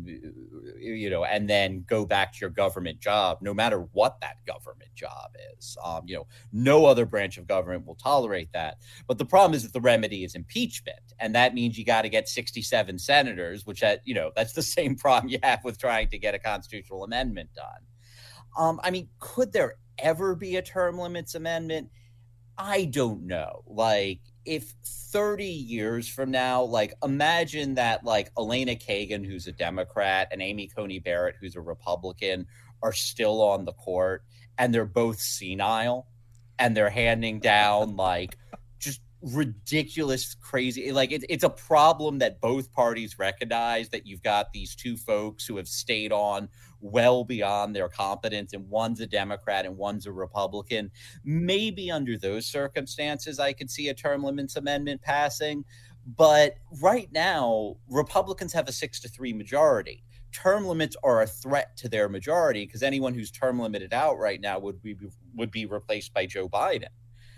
you know, and then go back to your government job, no matter what that government job is. Um, you know, no other branch of government will tolerate that. But the problem is that the remedy is impeachment. And that means you got to get sixty-seven senators, which, that, you know, that's the same problem you have with trying to get a constitutional amendment done. Um, I mean, could there ever be a term limits amendment? I don't know. Like, if thirty years from now, like, imagine that, like, Elena Kagan, who's a Democrat, and Amy Coney Barrett, who's a Republican, are still on the court, and they're both senile, and they're handing down, like, just ridiculous, crazy, like, it, it's a problem that both parties recognize, that you've got these two folks who have stayed on well beyond their competence, and one's a Democrat and one's a Republican. Maybe under those circumstances, I could see a term limits amendment passing. But right now, Republicans have a six to three majority. Term limits are a threat to their majority because anyone who's term limited out right now would be would be replaced by Joe Biden.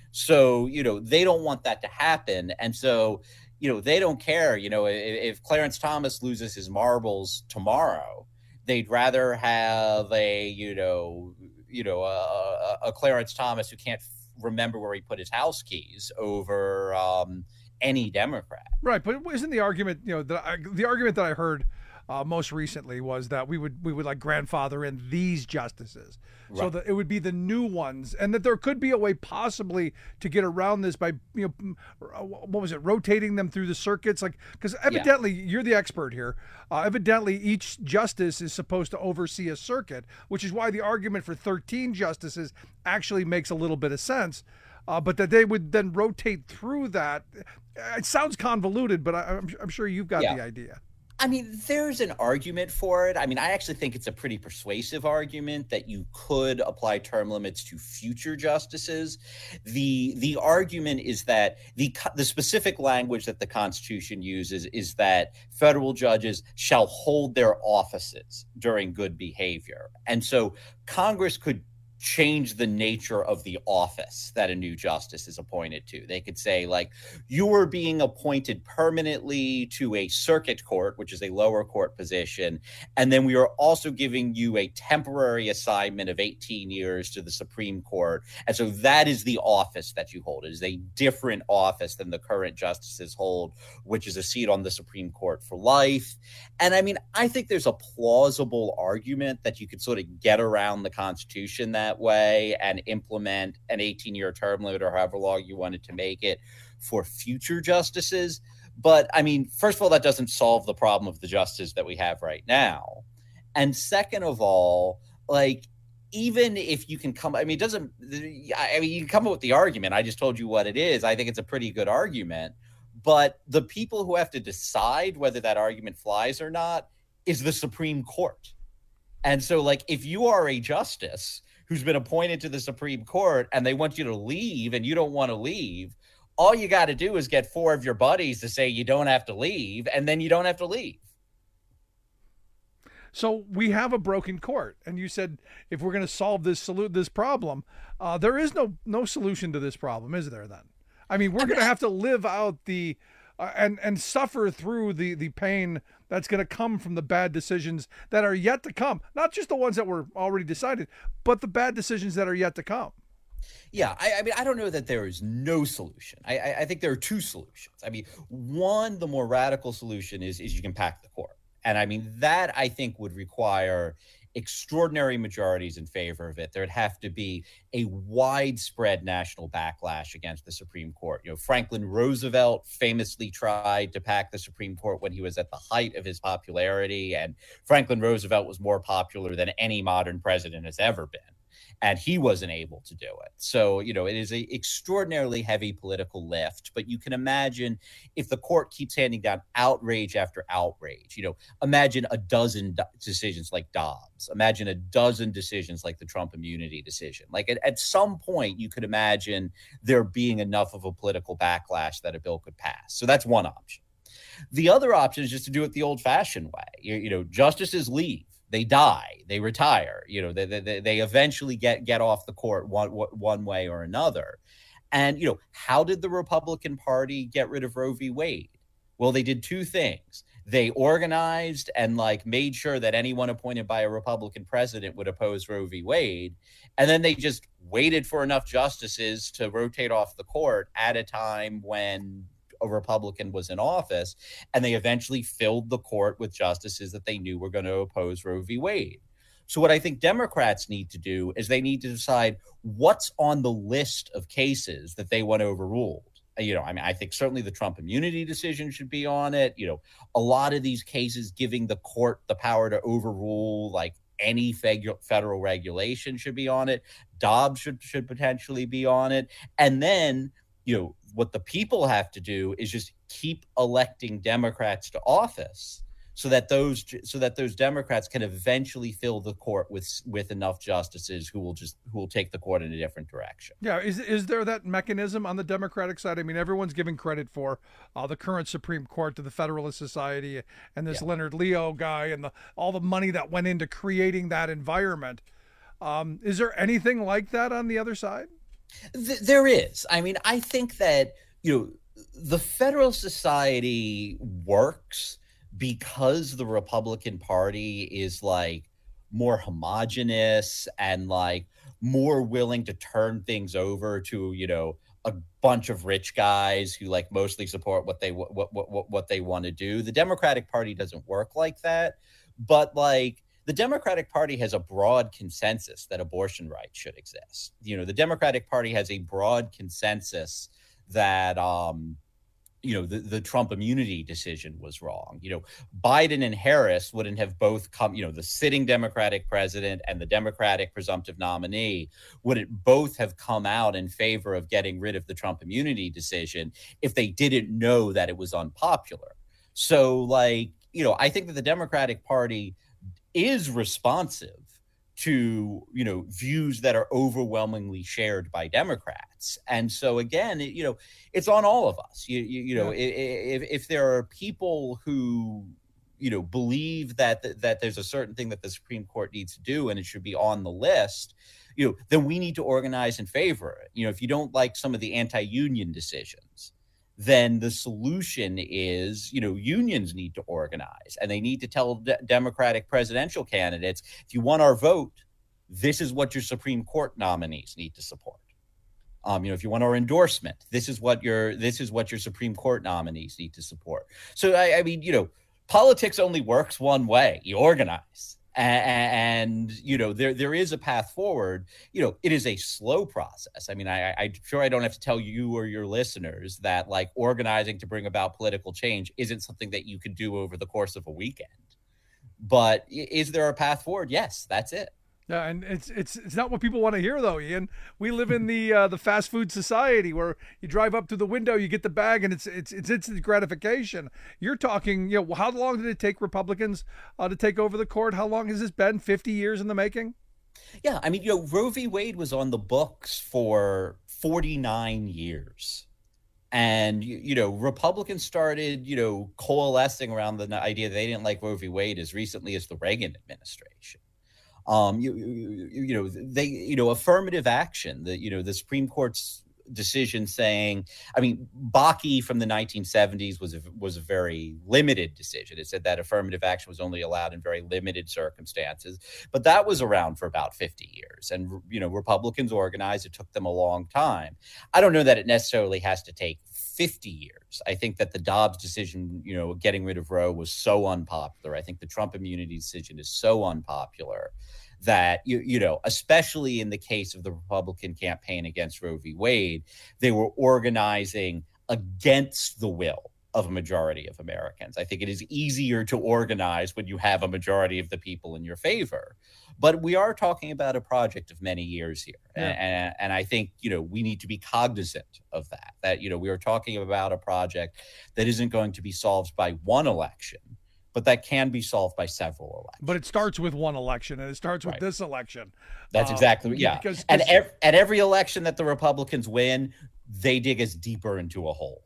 So, you know, they don't want that to happen. And so, you know, they don't care. You know, if, if Clarence Thomas loses his marbles tomorrow, they'd rather have a, you know, you know, a, a Clarence Thomas who can't remember where he put his house keys over um, any Democrat. Right, but isn't the argument, you know, the, the argument that I heard uh, most recently was that we would we would like grandfather in these justices, right. So that it would be the new ones, and that there could be a way possibly to get around this by, you know, what was it, rotating them through the circuits, like, because evidently yeah. you're the expert here. Uh, evidently, each justice is supposed to oversee a circuit, which is why the argument for thirteen justices actually makes a little bit of sense. Uh, but that they would then rotate through that. It sounds convoluted, but I, I'm, I'm sure you've got yeah. the idea. I mean, there's an argument for it. I mean, I actually think it's a pretty persuasive argument that you could apply term limits to future justices. The the argument is that the the specific language that the Constitution uses is that federal judges shall hold their offices during good behavior. And so Congress could change the nature of the office that a new justice is appointed to. They could say, like, you are being appointed permanently to a circuit court, which is a lower court position, and then we are also giving you a temporary assignment of eighteen years to the Supreme Court. And so that is the office that you hold. It is a different office than the current justices hold, which is a seat on the Supreme Court for life. And I mean, I think there's a plausible argument that you could sort of get around the Constitution that way and implement an eighteen-year term limit or however long you wanted to make it for future justices. But I mean, first of all, that doesn't solve the problem of the justice that we have right now. And second of all, like, even if you can come, I mean, it doesn't, I mean, you can come up with the argument. I just told you what it is. I think it's a pretty good argument. But the people who have to decide whether that argument flies or not is the Supreme Court. And so, like, if you are a justice who's been appointed to the Supreme Court and they want you to leave and you don't want to leave, all you got to do is get four of your buddies to say you don't have to leave, and then you don't have to leave. So we have a broken court, and you said if we're going to solve this salute this problem, uh, there is no no solution to this problem, is there? Then, I mean, we're going to have to live out the uh, and and suffer through the the pain that's going to come from the bad decisions that are yet to come. Not just the ones that were already decided, but the bad decisions that are yet to come. Yeah, I, I mean, I don't know that there is no solution. I, I, I think there are two solutions. I mean, one, the more radical solution is is you can pack the court. And I mean, that I think would require extraordinary majorities in favor of it. There'd have to be a widespread national backlash against the Supreme Court. You know, Franklin Roosevelt famously tried to pack the Supreme Court when he was at the height of his popularity. And Franklin Roosevelt was more popular than any modern president has ever been. And he wasn't able to do it. So, you know, it is an extraordinarily heavy political lift. But you can imagine if the court keeps handing down outrage after outrage, you know, imagine a dozen do- decisions like Dobbs. Imagine a dozen decisions like the Trump immunity decision. Like at, at some point, you could imagine there being enough of a political backlash that a bill could pass. So that's one option. The other option is just to do it the old fashioned way. You, you know, justices leave. They die, they retire, you know, they, they, they eventually get, get off the court one, one way or another. And, you know, how did the Republican Party get rid of Roe v. Wade? Well, they did two things. They organized and like made sure that anyone appointed by a Republican president would oppose Roe v. Wade. And then they just waited for enough justices to rotate off the court at a time when a Republican was in office, and they eventually filled the court with justices that they knew were going to oppose Roe v. Wade. So what I think Democrats need to do is they need to decide what's on the list of cases that they want overruled. You know, I mean, I think certainly the Trump immunity decision should be on it. You know, a lot of these cases giving the court the power to overrule like any federal regulation should be on it. Dobbs should should potentially be on it. And then, you know, what the people have to do is just keep electing Democrats to office so that those so that those Democrats can eventually fill the court with with enough justices who will just who will take the court in a different direction. Yeah, is is there that mechanism on the Democratic side? I mean, everyone's giving credit for uh, the current Supreme Court to the Federalist Society and this yeah. Leonard Leo guy and the all the money that went into creating that environment. Um, is there anything like that on the other side? There is. I mean, I think that, you know, the Federalist Society works because the Republican Party is like more homogenous and like more willing to turn things over to, you know, a bunch of rich guys who like mostly support what they what what what, what they want to do. The Democratic Party doesn't work like that, but like the Democratic Party has a broad consensus that abortion rights should exist. You know, the Democratic Party has a broad consensus that, um, you know, the, the Trump immunity decision was wrong. You know, Biden and Harris wouldn't have both come, you know, the sitting Democratic president and the Democratic presumptive nominee wouldn't both have come out in favor of getting rid of the Trump immunity decision if they didn't know that it was unpopular. So, like, you know, I think that the Democratic Party is responsive to, you know, views that are overwhelmingly shared by Democrats. And so, again, it, you know, it's on all of us. You, you, you know, yeah. if, if there are people who, you know, believe that, th- that there's a certain thing that the Supreme Court needs to do and it should be on the list, you know, then we need to organize in favor of it. You know, if you don't like some of the anti-union decisions, then the solution is, you know, unions need to organize and they need to tell de- Democratic presidential candidates, if you want our vote, this is what your Supreme Court nominees need to support. Um, you know, if you want our endorsement, this is what your this is what your Supreme Court nominees need to support. So, I, I mean, you know, politics only works one way. You organize. And, you know, there there is a path forward. You know, it is a slow process. I mean, I, I'm sure I don't have to tell you or your listeners that, like, organizing to bring about political change isn't something that you could do over the course of a weekend. But is there a path forward? Yes, that's it. Yeah, and it's it's it's not what people want to hear, though, Ian. We live in the uh, the fast food society where you drive up to the window, you get the bag, and it's it's it's instant gratification. You're talking, you know, how long did it take Republicans uh, to take over the court? How long has this been? fifty years in the making? Yeah, I mean, you know, Roe v. Wade was on the books for forty-nine years. And, you know, Republicans started, you know, coalescing around the idea that they didn't like Roe v. Wade as recently as the Reagan administration. Um, you, you, you know, they, you know, affirmative action, the, you know, the Supreme Court's decision saying, I mean, Bakke from the nineteen seventies was a, was a very limited decision. It said that affirmative action was only allowed in very limited circumstances, but that was around for about fifty years. And, you know, Republicans organized. It took them a long time. I don't know that it necessarily has to take fifty years. I think that the Dobbs decision, you know, getting rid of Roe was so unpopular. I think the Trump immunity decision is so unpopular that, you, you know, especially in the case of the Republican campaign against Roe v. Wade, they were organizing against the will of a majority of Americans. I think it is easier to organize when you have a majority of the people in your favor. But we are talking about a project of many years here. Yeah. And, and I think, you know, we need to be cognizant of that, that, you know, we are talking about a project that isn't going to be solved by one election, but that can be solved by several elections. But it starts with one election, and it starts with Right. this election. That's Um, exactly, yeah. because- and because- ev- at every election that the Republicans win, they dig us deeper into a hole.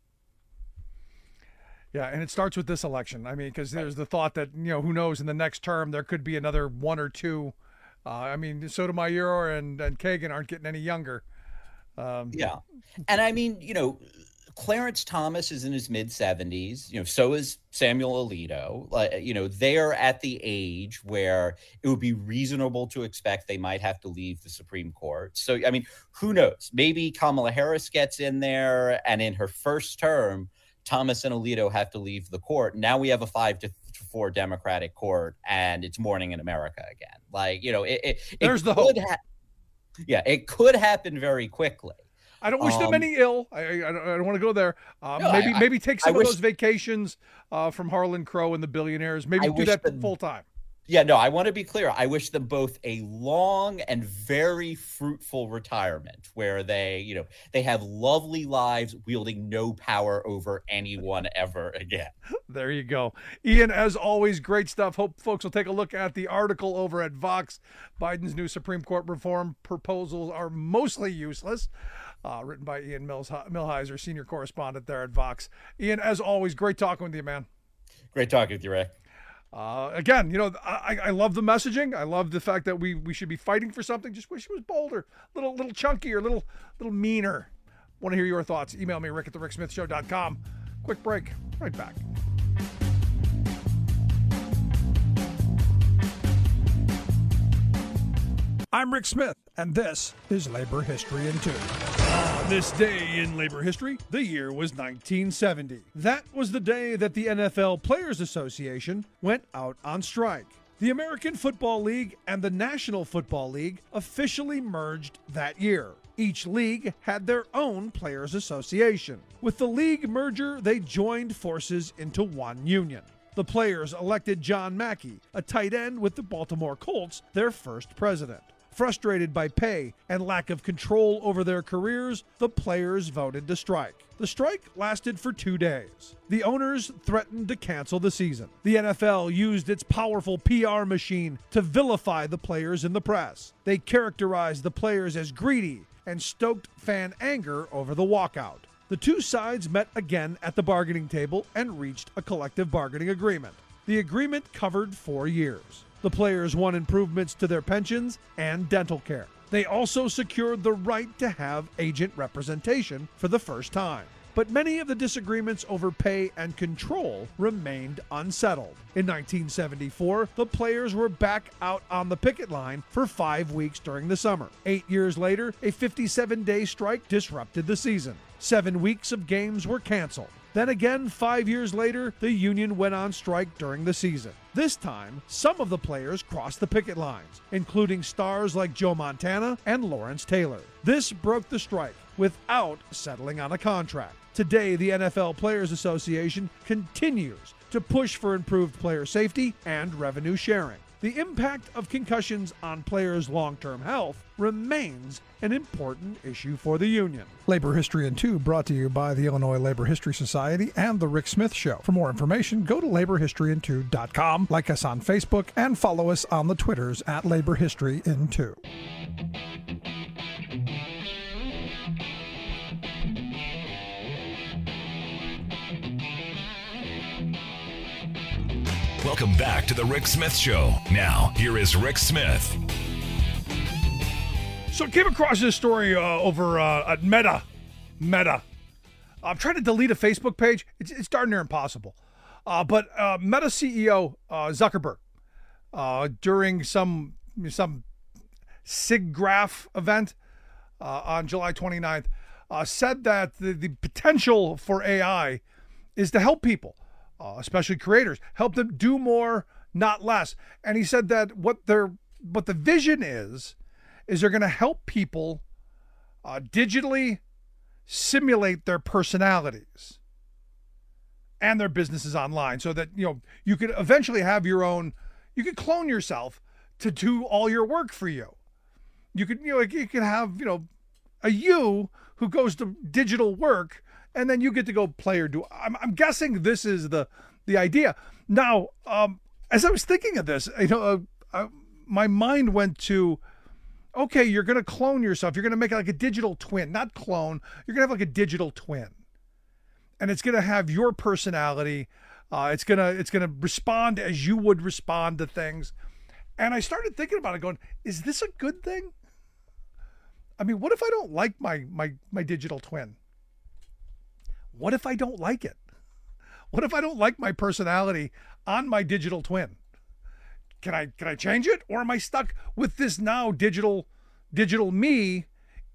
Yeah, and it starts with this election. I mean, because there's the thought that, you know, who knows, in the next term there could be another one or two. Uh, I mean, Sotomayor and, and Kagan aren't getting any younger. Um, Yeah. And I mean, you know, Clarence Thomas is in his mid seventies, you know, so is Samuel Alito. Like, you know, they're at the age where it would be reasonable to expect they might have to leave the Supreme Court. So, I mean, who knows? Maybe Kamala Harris gets in there, and in her first term, Thomas and Alito have to leave the court. Now we have a five to four Democratic court, and it's morning in America again. Like, you know, it, it, There's it the could hope. ha- yeah, it could happen very quickly. I don't wish them Um, any ill. I, I, I don't, I don't want to go there. Um, No, maybe I- I- maybe take I some wish- of those vacations uh, from Harlan Crow and the billionaires. Maybe I do wish that them- full time. Yeah, no, I want to be clear. I wish them both a long and very fruitful retirement where they, you know, they have lovely lives wielding no power over anyone ever again. There you go. Ian, as always, great stuff. Hope folks will take a look at the article over at Vox. Biden's new Supreme Court reform proposals are mostly useless. Uh, written by Ian Mills, Millhiser, senior correspondent there at Vox. Ian, as always, great talking with you, man. Great talking with you, Rick. Uh, again, you know, I, I love the messaging. I love the fact that we we should be fighting for something. Just wish it was bolder, little little chunkier, little little meaner. Want to hear your thoughts? Email me, Rick at the Rick Smith Show dot com. Quick break. Right back. I'm Rick Smith, and this is Labor History in Two. On this day in labor history, the year was nineteen seventy. That was the day that the N F L Players Association went out on strike. The American Football League and the National Football League officially merged that year. Each league had their own Players Association. With the league merger, they joined forces into one union. The players elected John Mackey, a tight end with the Baltimore Colts, their first president. Frustrated by pay and lack of control over their careers, the players voted to strike. The strike lasted for two days. The owners threatened to cancel the season. The N F L used its powerful P R machine to vilify the players in the press. They characterized the players as greedy and stoked fan anger over the walkout. The two sides met again at the bargaining table and reached a collective bargaining agreement. The agreement covered four years. The players won improvements to their pensions and dental care. They also secured the right to have agent representation for the first time. But many of the disagreements over pay and control remained unsettled. In nineteen seventy-four, the players were back out on the picket line for five weeks during the summer. Eight years later, a fifty-seven day strike disrupted the season. Seven weeks of games were canceled. Then again, five years later, the union went on strike during the season. This time, some of the players crossed the picket lines, including stars like Joe Montana and Lawrence Taylor. This broke the strike without settling on a contract. Today, the N F L Players Association continues to push for improved player safety and revenue sharing. The impact of concussions on players' long-term health remains an important issue for the union. Labor History in Two brought to you by the Illinois Labor History Society and The Rick Smith Show. For more information, go to labor history in two dot com, like us on Facebook, and follow us on the Twitters at Labor History in Two. Welcome back to the Rick Smith Show. Now, here is Rick Smith. So I came across this story uh, over uh, at Meta. Meta. I'm trying to delete a Facebook page. It's, it's darn near impossible. Uh, but uh, Meta C E O uh, Zuckerberg, uh, during some some SIGGRAPH event uh, on July twenty-ninth, uh, said that the, the potential for A I is to help people, uh, especially creators, help them do more, not less. And he said that what they're what the vision is, is they're going to help people uh, digitally simulate their personalities and their businesses online, so that, you know, you could eventually have your own, you could clone yourself to do all your work for you. You could, you know, you could have, you know, a you who goes to digital work, and then you get to go play or do. I'm, I'm guessing this is the the idea. Now, um, as I was thinking of this, you know, uh, uh, my mind went to, okay, you're going to clone yourself. You're going to make like a digital twin, not clone. You're going to have like a digital twin, and it's going to have your personality. Uh, it's gonna it's gonna respond as you would respond to things. And I started thinking about it, going, is this a good thing? I mean, what if I don't like my my my digital twin? What if I don't like it? What if I don't like my personality on my digital twin? Can I can I change it, or am I stuck with this now digital digital me?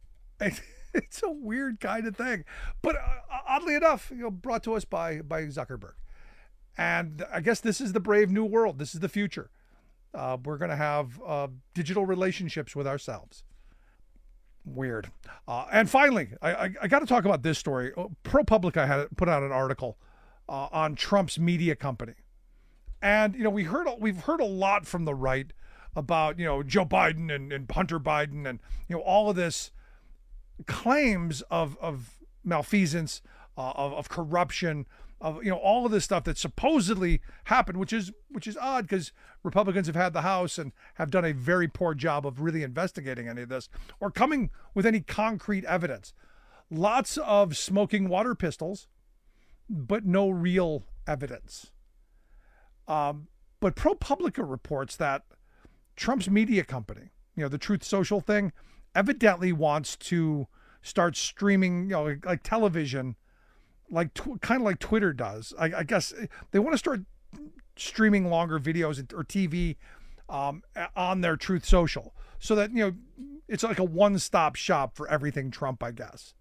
It's a weird kind of thing, but uh, oddly enough, you know, brought to us by by Zuckerberg. And I guess this is the brave new world. This is the future. Uh, we're going to have uh, digital relationships with ourselves. Weird. Uh, and finally, I, I, I got to talk about this story. ProPublica had put out an article uh, on Trump's media company. And, you know, we heard, we've heard a lot from the right about, you know, Joe Biden and, and Hunter Biden and, you know, all of this claims of, of malfeasance, uh, of, of corruption, of, you know, all of this stuff that supposedly happened, which is which is odd because Republicans have had the House and have done a very poor job of really investigating any of this or coming with any concrete evidence. Lots of smoking water pistols, but no real evidence. Um, but ProPublica reports that Trump's media company, you know, the Truth Social thing, evidently wants to start streaming, you know, like, like television, like tw- kind of like Twitter does. I, I guess they want to start streaming longer videos or T V um, on their Truth Social, so that, you know, it's like a one-stop shop for everything Trump, I guess.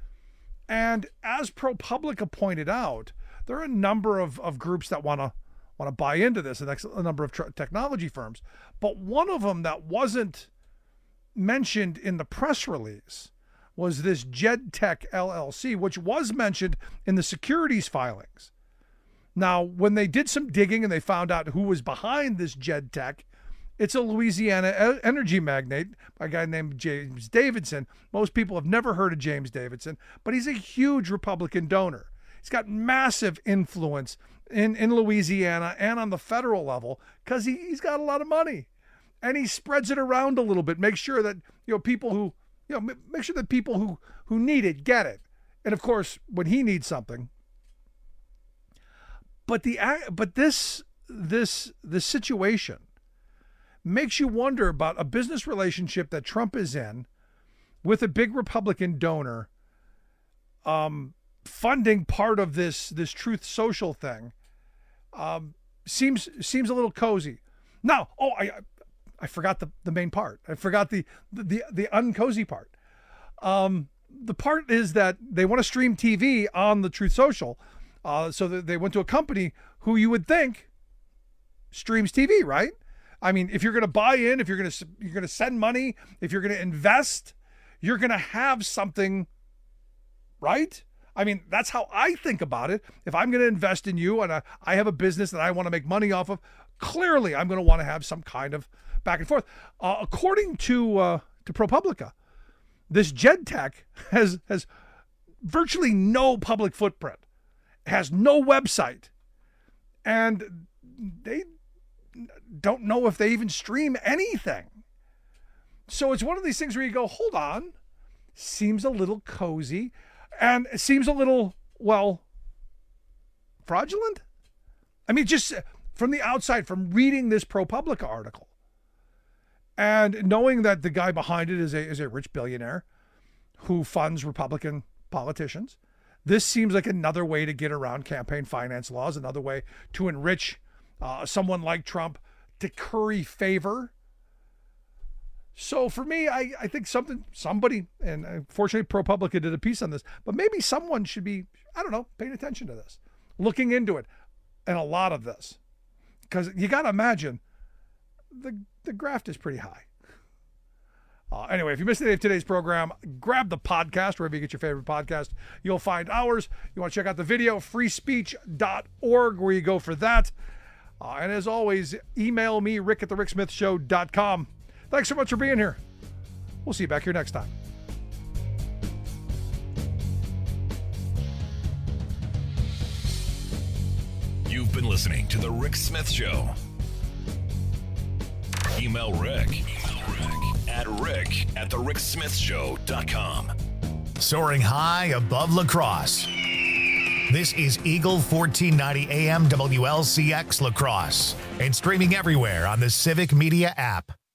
And as ProPublica pointed out, there are a number of, of groups that want to want to buy into this, and a number of tr- technology firms. But one of them that wasn't mentioned in the press release was this JedTech L L C, which was mentioned in the securities filings. Now, when they did some digging and they found out who was behind this JedTech, it's a Louisiana energy magnate, a guy named James Davidson. Most people have never heard of James Davidson, but he's a huge Republican donor. He's got massive influence in, in Louisiana and on the federal level because he, he's got a lot of money. And he spreads it around a little bit, makes sure that, you know, people who, you know, make sure that people who, who need it get it. And of course, when he needs something. But the but this this this situation makes you wonder about a business relationship that Trump is in with a big Republican donor, um, funding part of this this Truth Social thing. Um, seems seems a little cozy. Now, oh, I I forgot the, the main part. I forgot the the the, the uncozy part. Um, the part is that they want to stream T V on the Truth Social. Uh, so that they went to a company who you would think streams T V, right? I mean, if you're going to buy in, if you're going to you're going to send money, if you're going to invest, you're going to have something, right? I mean, that's how I think about it. If I'm going to invest in you and I, I have a business that I want to make money off of, clearly I'm going to want to have some kind of back and forth. Uh, according to uh, to ProPublica, this JedTech has has virtually no public footprint. Has no website, and they don't know if they even stream anything. So it's one of these things where you go, hold on, seems a little cozy, and it seems a little, well, fraudulent. I mean, just from the outside, from reading this ProPublica article, and knowing that the guy behind it is a is a rich billionaire who funds Republican politicians. This seems like another way to get around campaign finance laws, another way to enrich uh, someone like Trump, to curry favor. So for me, I, I think something, somebody, and fortunately ProPublica did a piece on this, but maybe someone should be, I don't know, paying attention to this, looking into it, and a lot of this. Because you got to imagine, the, the graft is pretty high. Uh, anyway, if you missed any of today's program, grab the podcast, wherever you get your favorite podcast. You'll find ours. You want to check out the video, free speech dot org, where you go for that. Uh, and as always, email me, rick at the rick smith show dot com. Thanks so much for being here. We'll see you back here next time. You've been listening to The Rick Smith Show. Email Rick, Email Rick at rick at the rick smith show dot com. Soaring high above La Crosse. This is Eagle fourteen ninety A M W L C X La Crosse and streaming everywhere on the Civic Media app.